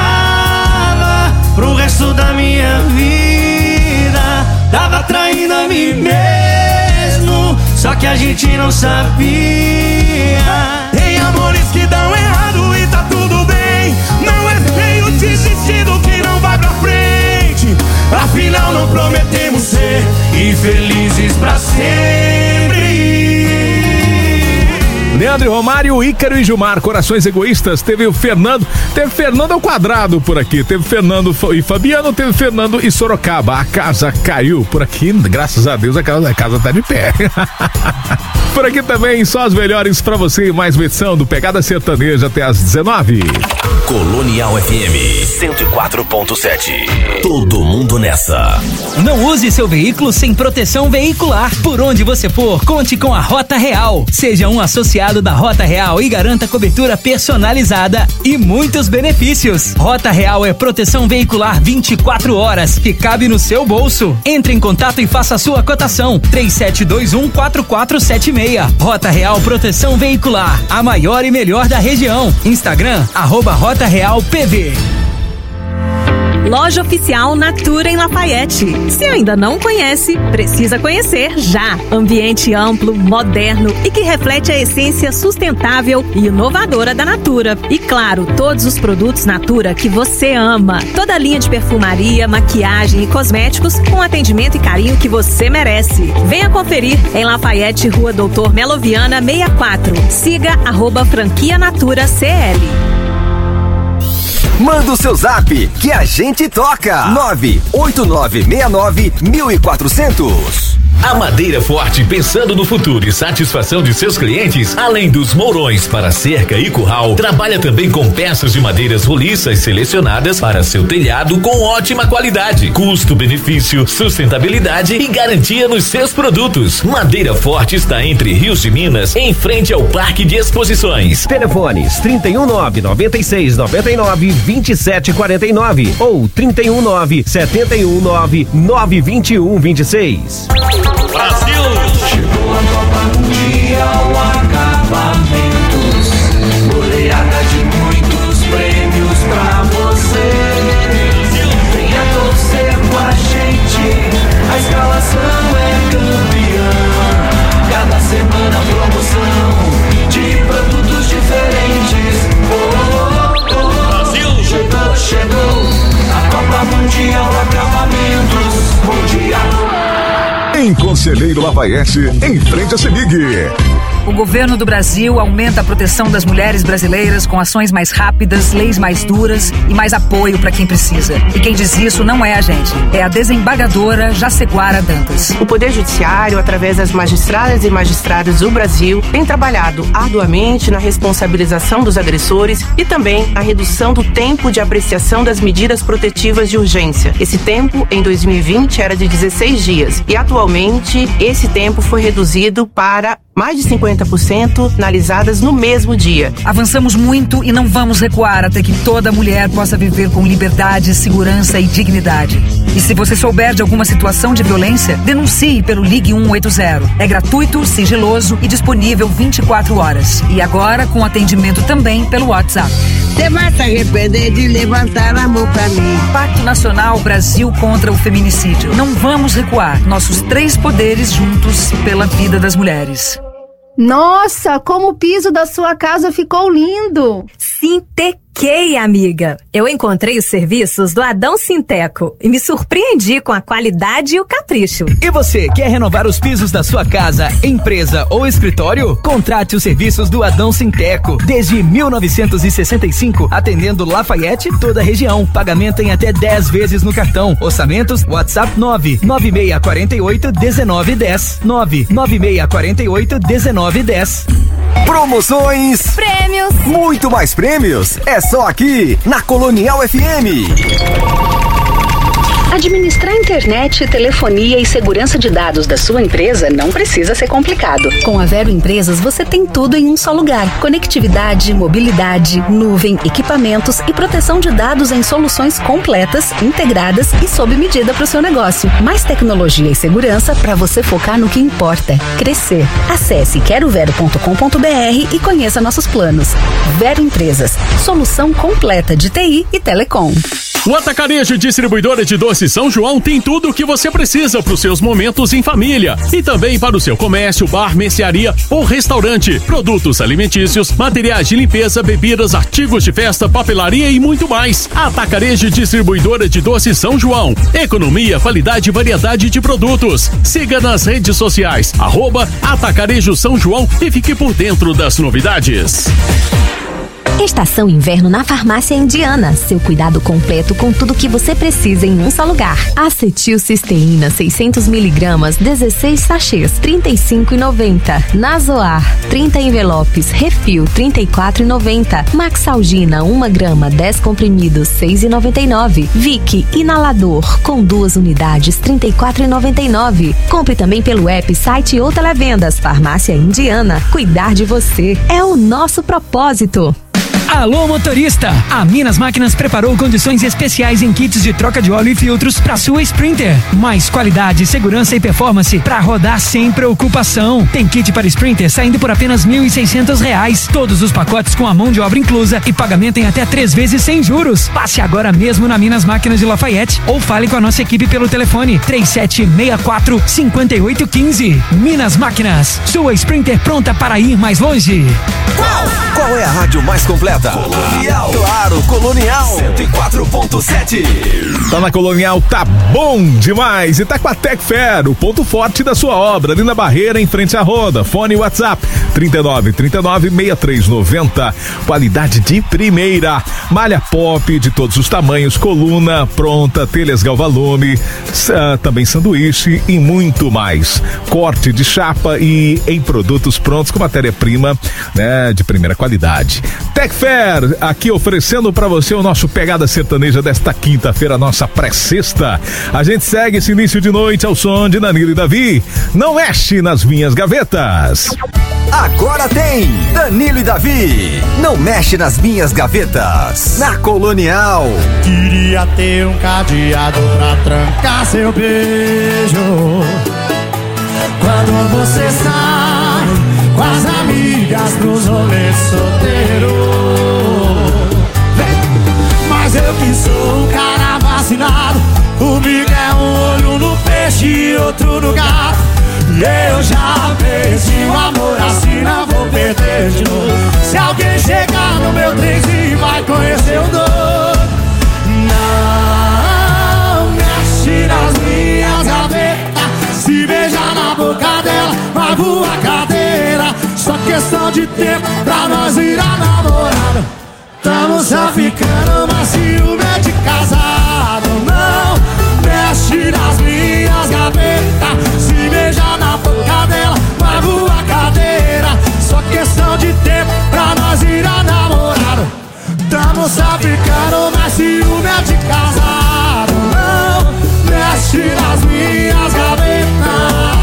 Speaker 6: amava pro resto da minha vida, tava traindo a mim mesmo, só que a gente não sabia. Tem amores que dão errado e tá tudo bem. Não é feio desistir do que não vai pra frente. Afinal não prometemos ser infelizes pra sempre.
Speaker 1: Leandro e Romário, Ícaro e Gilmar, Corações Egoístas. Teve o Fernando, teve Fernando ao quadrado por aqui. Teve Fernando e Fabiano, teve Fernando e Sorocaba. A casa caiu por aqui, graças a Deus a casa, a casa tá de pé. Por aqui também, só as melhores pra você. Mais uma edição do Pegada Sertaneja até às dezenove.
Speaker 2: Colonial F M cento e quatro ponto sete. Todo mundo nessa.
Speaker 3: Não use seu veículo sem proteção veicular. Por onde você for, conte com a Rota Real. Seja um associado da Rota Real e garanta cobertura personalizada e muitos benefícios. Rota Real é proteção veicular vinte e quatro horas que cabe no seu bolso. Entre em contato e faça a sua cotação. três sete dois um quatro quatro sete seis. Rota Real Proteção Veicular, a maior e melhor da região. Instagram, arroba Rota Real P V.
Speaker 20: Loja Oficial Natura em Lafayette. Se ainda não conhece, precisa conhecer já. Ambiente amplo, moderno e que reflete a essência sustentável e inovadora da Natura. E claro, todos os produtos Natura que você ama. Toda a linha de perfumaria, maquiagem e cosméticos com atendimento e carinho que você merece. Venha conferir em Lafayette, Rua Doutor Meloviana sessenta e quatro. Siga arroba franquia Natura C L.
Speaker 2: Manda o seu zap que a gente toca. nove oito nove seis nove um quatro zero zero.
Speaker 8: A Madeira Forte, pensando no futuro e satisfação de seus clientes, além dos mourões para cerca e curral, trabalha também com peças de madeiras roliças selecionadas para seu telhado com ótima qualidade, custo-benefício, sustentabilidade e garantia nos seus produtos. Madeira Forte está entre Rios de Minas, em frente ao Parque de Exposições.
Speaker 21: Telefones trinta e um nove, noventa e seis, noventa e nove, vinte e sete quarenta e nove ou trinta e um nove, setenta e um nove, nove vinte e um vinte e seis.
Speaker 10: Brasil! Chegou a Copa Mundial Acabamentos, goleada de muitos prêmios pra você.
Speaker 4: Conselheiro Lafayette, em frente à CEMIG.
Speaker 22: O governo do Brasil aumenta a proteção das mulheres brasileiras com ações mais rápidas, leis mais duras e mais apoio para quem precisa. E quem diz isso não é a gente, é a desembargadora Jaceguara Dantas.
Speaker 23: O Poder Judiciário, através das magistradas e magistrados do Brasil, tem trabalhado arduamente na responsabilização dos agressores e também na redução do tempo de apreciação das medidas protetivas de urgência. Esse tempo, em dois mil e vinte, era de dezesseis dias e atualmente esse tempo foi reduzido para mais de cinquenta por cento analisadas no mesmo dia.
Speaker 22: Avançamos muito e não vamos recuar até que toda mulher possa viver com liberdade, segurança e dignidade. E se você souber de alguma situação de violência, denuncie pelo Ligue um oito zero. É gratuito, sigiloso e disponível vinte e quatro horas. E agora com atendimento também pelo WhatsApp.
Speaker 24: Você vai se arrepender de levantar a mão pra mim.
Speaker 22: Pacto Nacional Brasil contra o Feminicídio. Não vamos recuar. Nossos três poderes juntos pela vida das mulheres.
Speaker 11: Nossa, como o piso da sua casa ficou lindo!
Speaker 25: Sintequei, amiga! Eu encontrei os serviços do Adão Sinteco e me surpreendi com a qualidade e o capricho.
Speaker 3: E você, quer renovar os pisos da sua casa, empresa ou escritório? Contrate os serviços do Adão Sinteco. Desde mil novecentos e sessenta e cinco, atendendo Lafayette e toda a região. Pagamento em até dez vezes no cartão. Orçamentos, WhatsApp nove nove seis quatro oito um nove um zero. nove nove seis quatro oito um nove um zero.
Speaker 2: Promoções,
Speaker 11: prêmios,
Speaker 2: muito mais prêmios. É só aqui na Colonial F M.
Speaker 7: Administrar internet, telefonia e segurança de dados da sua empresa não precisa ser complicado. Com a Vero Empresas você tem tudo em um só lugar. Conectividade, mobilidade, nuvem, equipamentos e proteção de dados em soluções completas, integradas e sob medida para o seu negócio. Mais tecnologia e segurança para você focar no que importa: crescer. Acesse quero vero ponto com ponto br e conheça nossos planos. Vero Empresas, solução completa de T I e telecom.
Speaker 8: O Atacarejo Distribuidora de Doces São João tem tudo o que você precisa para os seus momentos em família e também para o seu comércio, bar, mercearia ou restaurante. Produtos alimentícios, materiais de limpeza, bebidas, artigos de festa, papelaria e muito mais. Atacarejo Distribuidora de Doces São João. Economia, qualidade e variedade de produtos. Siga nas redes sociais, arroba Atacarejo São João e fique por dentro das novidades.
Speaker 26: Estação Inverno na Farmácia Indiana. Seu cuidado completo com tudo que você precisa em um só lugar. Acetilcisteína seiscentos miligramas, dezesseis sachês, trinta e cinco reais e noventa centavos. Nazoar, trinta envelopes, refil, trinta e quatro reais e noventa centavos. Maxalgina, uma grama, dez comprimidos, seis reais e noventa e nove centavos. Vic, inalador, com duas unidades, trinta e quatro reais e noventa e nove centavos. Compre também pelo app, site ou televendas. Farmácia Indiana. Cuidar de você é o nosso propósito.
Speaker 3: Alô, motorista! A Minas Máquinas preparou condições especiais em kits de troca de óleo e filtros para sua Sprinter. Mais qualidade, segurança e performance para rodar sem preocupação. Tem kit para Sprinter saindo por apenas mil e seiscentos reais. Todos os pacotes com a mão de obra inclusa e pagamento em até três vezes sem juros. Passe agora mesmo na Minas Máquinas de Lafayette ou fale com a nossa equipe pelo telefone três sete seis quatro, cinco oito um cinco. Minas Máquinas, sua Sprinter pronta para ir mais longe.
Speaker 2: Qual? Qual é a rádio mais completa? Colonial. Claro, Colonial cento e quatro ponto sete.
Speaker 1: Tá na Colonial, tá bom demais. E tá com a Tec Fair, o ponto forte da sua obra, ali na Barreira, em frente à Roda. Fone e WhatsApp trinta e nove, trinta e nove, sessenta e três noventa. Qualidade de primeira. Malha pop de todos os tamanhos, coluna pronta, telhas Galvalume, também sanduíche e muito mais. Corte de chapa e em produtos prontos com matéria-prima, né, de primeira qualidade. Tec Fair, aqui oferecendo para você o nosso Pegada Sertaneja desta quinta-feira, nossa pré-sexta. A gente segue esse início de noite ao som de Danilo e Davi. Não mexe nas minhas gavetas.
Speaker 2: Agora tem Danilo e Davi. Não mexe nas minhas gavetas. Na Colonial.
Speaker 10: Queria ter um cadeado pra trancar seu beijo. Quando você sai com as amigas pros rolês solteiro. Mas eu que sou um cara vacinado, comigo é um olho no peixe e outro no gato. E eu já perdi o amor assim, não vou perder de novo. Se alguém chegar no meu trenzinho vai conhecer o dono. Não mexe nas minhas gavetas, se beijar na boca de tempo pra nós virar namorado. Tamo só ficando, mas ciúme é de casado. Não mexe nas minhas gavetas, se beijar na boca dela, pago a cadeira. Só questão de tempo pra nós virar namorado. Tamo só ficando, mas ciúme é de casado. Não mexe nas minhas gavetas.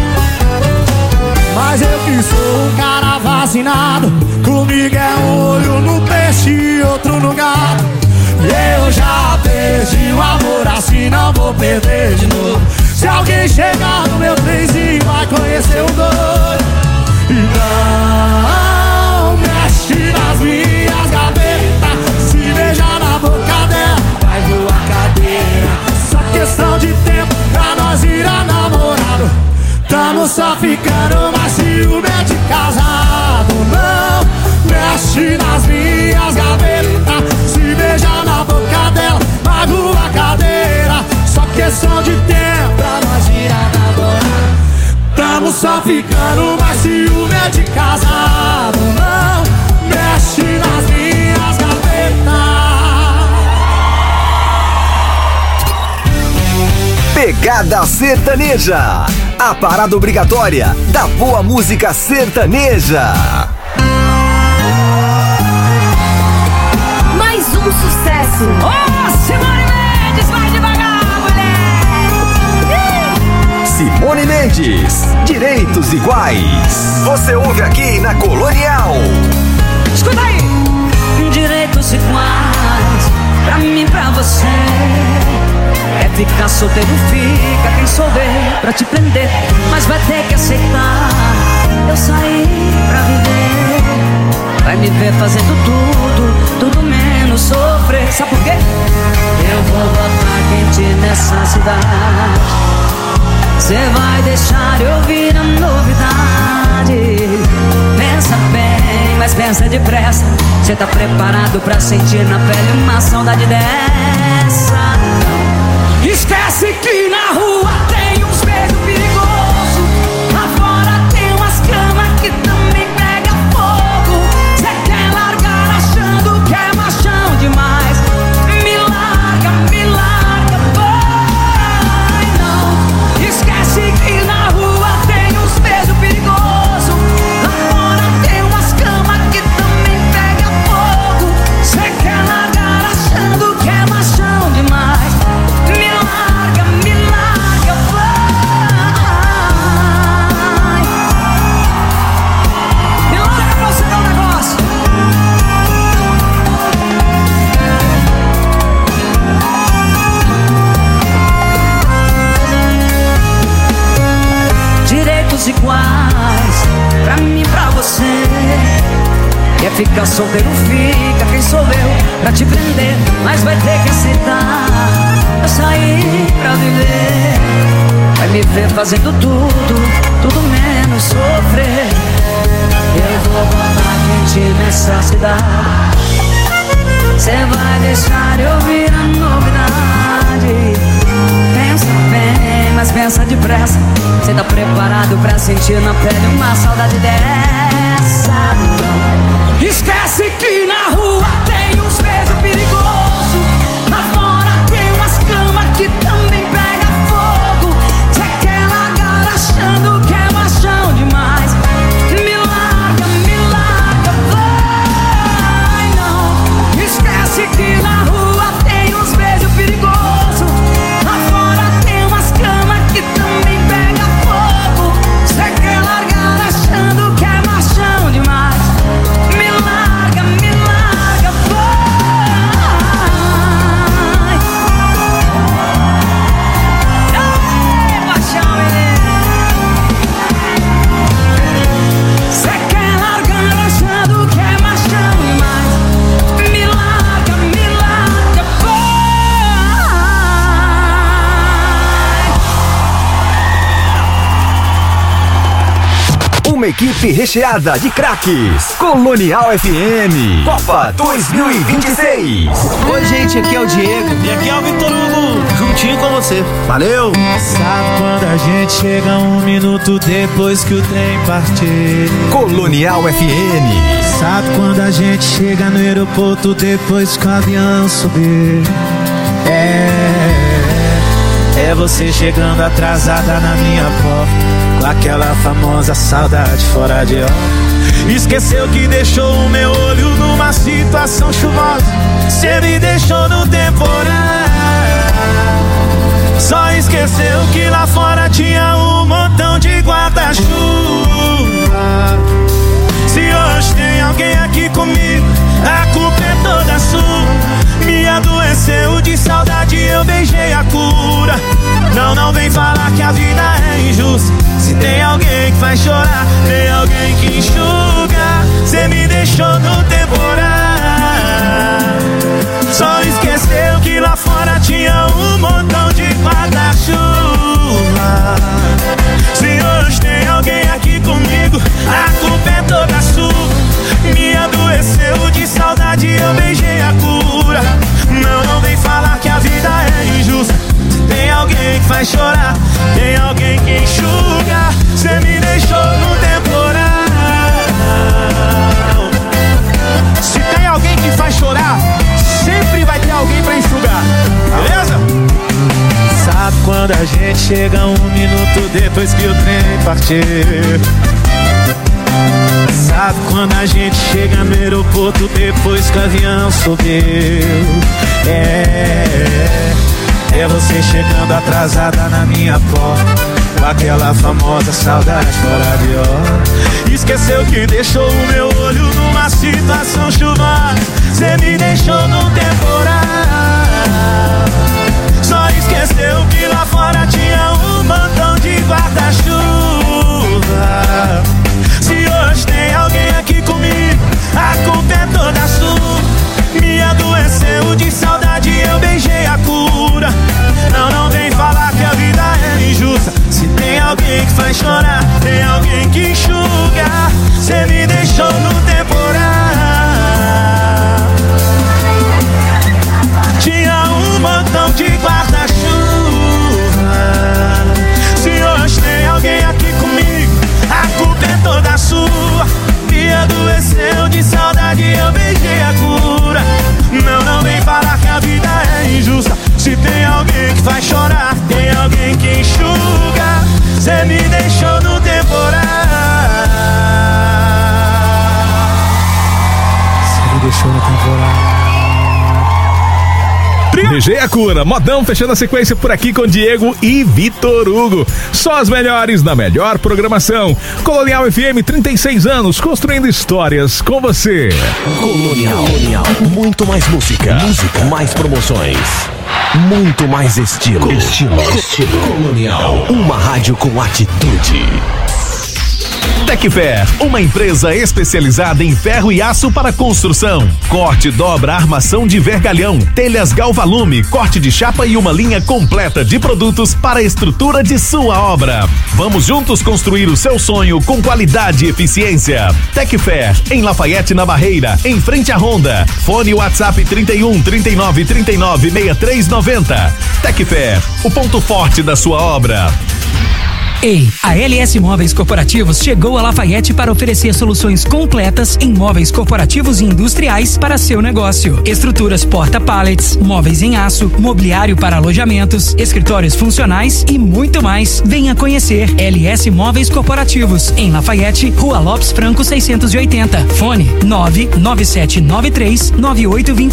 Speaker 10: Mas eu que sou um cara vacinado, comigo é um olho no peixe e outro no gato. Eu já perdi o amor, assim não vou perder de novo. Se alguém chegar no meu trenzinho vai conhecer o doido. E não mexe nas minhas gavetas, se beijar na boca dela vai voar cadeira. Só questão de tempo pra nós virar namorado. Tamo só ficando, mas ciúme é de casado. Não mexe nas minhas gavetas, se beijar na boca dela, pago a cadeira. Só questão de tempo pra nós virar namorado. Tamo só ficando, mas ciúme é de casado. Não mexe nas minhas gavetas.
Speaker 2: Pegada Sertaneja, a parada obrigatória da boa música sertaneja.
Speaker 16: Mais um sucesso. Oh, Simone Mendes, vai devagar, mulher.
Speaker 2: Simone Mendes, Direitos Iguais. Você ouve aqui na Colonial.
Speaker 16: Escuta aí. Direitos iguais, pra mim, pra você. É ficar solteiro, fica quem souber pra te prender, mas vai ter que aceitar. Eu saí pra viver, vai me ver fazendo tudo, tudo menos sofrer. Sabe por quê? Eu vou botar quente nessa cidade. Cê vai deixar eu ouvir a novidade. Pensa bem, mas pensa depressa. Cê tá preparado pra sentir na pele uma saudade dessa? Esquece que na rua tem uns beijos perigosos, lá fora tem umas camas que também pega fogo. Cê quer largar achando que é machão demais? Me larga, me larga, vai não. Esquece que na rua tem uns beijos perigosos, lá fora tem umas camas que também pega fogo. Cê quer largar achando que é machão demais? Iguais, pra mim e pra você. Quer ficar solteiro, fica quem sou eu pra te prender, mas vai ter que aceitar. Eu saí pra viver, vai me ver fazendo tudo, tudo menos sofrer. Eu vou botar quente nessa cidade. Cê vai deixar eu ouvir a novidade. Pensa bem, mas pensa depressa. Cê tá preparado pra sentir na pele uma saudade dessa? Não. Esquece que na rua tem uns beijos perigosos, lá fora tem umas camas que também pega fogo. Cê quer largar achando que é machão demais? Me larga, me larga, vai não. Esquece que na rua tem uns beijos perigosos, lá fora tem umas camas que também pega fogo. Cê quer largar achando que é machão demais? Me larga, me larga, vai. Ei, paixão, menino. Cê quer largar achando que é machão demais? Me larga, me larga, vai.
Speaker 2: Uma equipe recheada de craques. Colonial F M. Copa dois mil e vinte e seis.
Speaker 5: Oi, gente, aqui é o Diego.
Speaker 10: E aqui é o Vitor Hugo. juntinho com você. Valeu!
Speaker 6: Sabe quando a gente chega um minuto depois que o trem partir?
Speaker 2: Colonial F M.
Speaker 6: Sabe quando a gente chega no aeroporto depois que o avião subir? É, é você chegando atrasada na minha porta, com aquela famosa saudade fora de hora. Esqueceu que deixou o meu olho numa situação chuvosa. Cê me deixou no temporal. Só esqueceu que lá fora tinha um montão de guarda-chuva. Se hoje tem alguém aqui comigo, a culpa é toda sua. Me adoeceu de saudade, eu beijei a cura. Não, não vem falar que a vida é injusta. Se tem alguém que faz chorar, tem alguém que enxuga. Cê me deixou no temporal. Só esqueceu que lá fora tinha um montão de guarda-chuva. Se hoje tem alguém aqui comigo, a culpa é toda sua. Me adoeceu de saudade, eu beijei a cura. Não, não vem falar que a vida é injusta. Se tem alguém que faz chorar, tem alguém que enxuga. Cê me deixou no temporal. Se tem alguém que faz chorar, sempre vai ter alguém pra enxugar. Beleza? Sabe quando a gente chega um minuto depois que o trem partir? Sabe quando a gente chega no aeroporto depois que o avião subiu? É, é você chegando atrasada na minha porta, com aquela famosa saudade fora de hora. Esqueceu que deixou o meu olho numa situação chuvosa. Cê me deixou no temporal. Só esqueceu que lá fora tinha um montão de guarda-chuva. Se hoje tem alguém aqui comigo, a culpa é toda sua. Me adoeceu de saudade, eu beijei a cura. Não, não vem falar que a vida é injusta. Se tem alguém que faz chorar, tem alguém que enxuga. Cê me deixou no temporal. Tinha um montão de guarda-chuva. Se hoje tem alguém aqui comigo, a culpa é toda sua. Me adoeceu de saudade, eu beijei a cura. Não, não vem falar que a vida é injusta. Se tem alguém que faz chorar, tem alguém que enxuga. Cê me deixou no temporal. Cê me deixou no temporal.
Speaker 1: Beijei a cura, modão fechando a sequência por aqui com Diego e Vitor Hugo. Só as melhores na melhor programação. Colonial F M, trinta e seis anos, construindo histórias com você.
Speaker 2: Colonial, Colonial. Muito mais música, música, mais promoções, muito mais estilo. Estilo, estilo. Colonial, uma rádio com atitude.
Speaker 1: Tecfer, uma empresa especializada em ferro e aço para construção. Corte, dobra, armação de vergalhão, telhas Galvalume, corte de chapa e uma linha completa de produtos para a estrutura de sua obra. Vamos juntos construir o seu sonho com qualidade e eficiência. Tecfer, em Lafayette, na Barreira, em frente à Honda. Fone WhatsApp trinta e um, trinta e nove, trinta e nove, sessenta e três noventa. Tecfer, o ponto forte da sua obra.
Speaker 3: Ei, a L S Móveis Corporativos chegou a Lafayette para oferecer soluções completas em móveis corporativos e industriais para seu negócio. Estruturas porta-pallets, móveis em aço, mobiliário para alojamentos, escritórios funcionais e muito mais. Venha conhecer L S Móveis Corporativos em Lafayette, Rua Lopes Franco seiscentos e oitenta. Fone nove nove sete nove três nove oito dois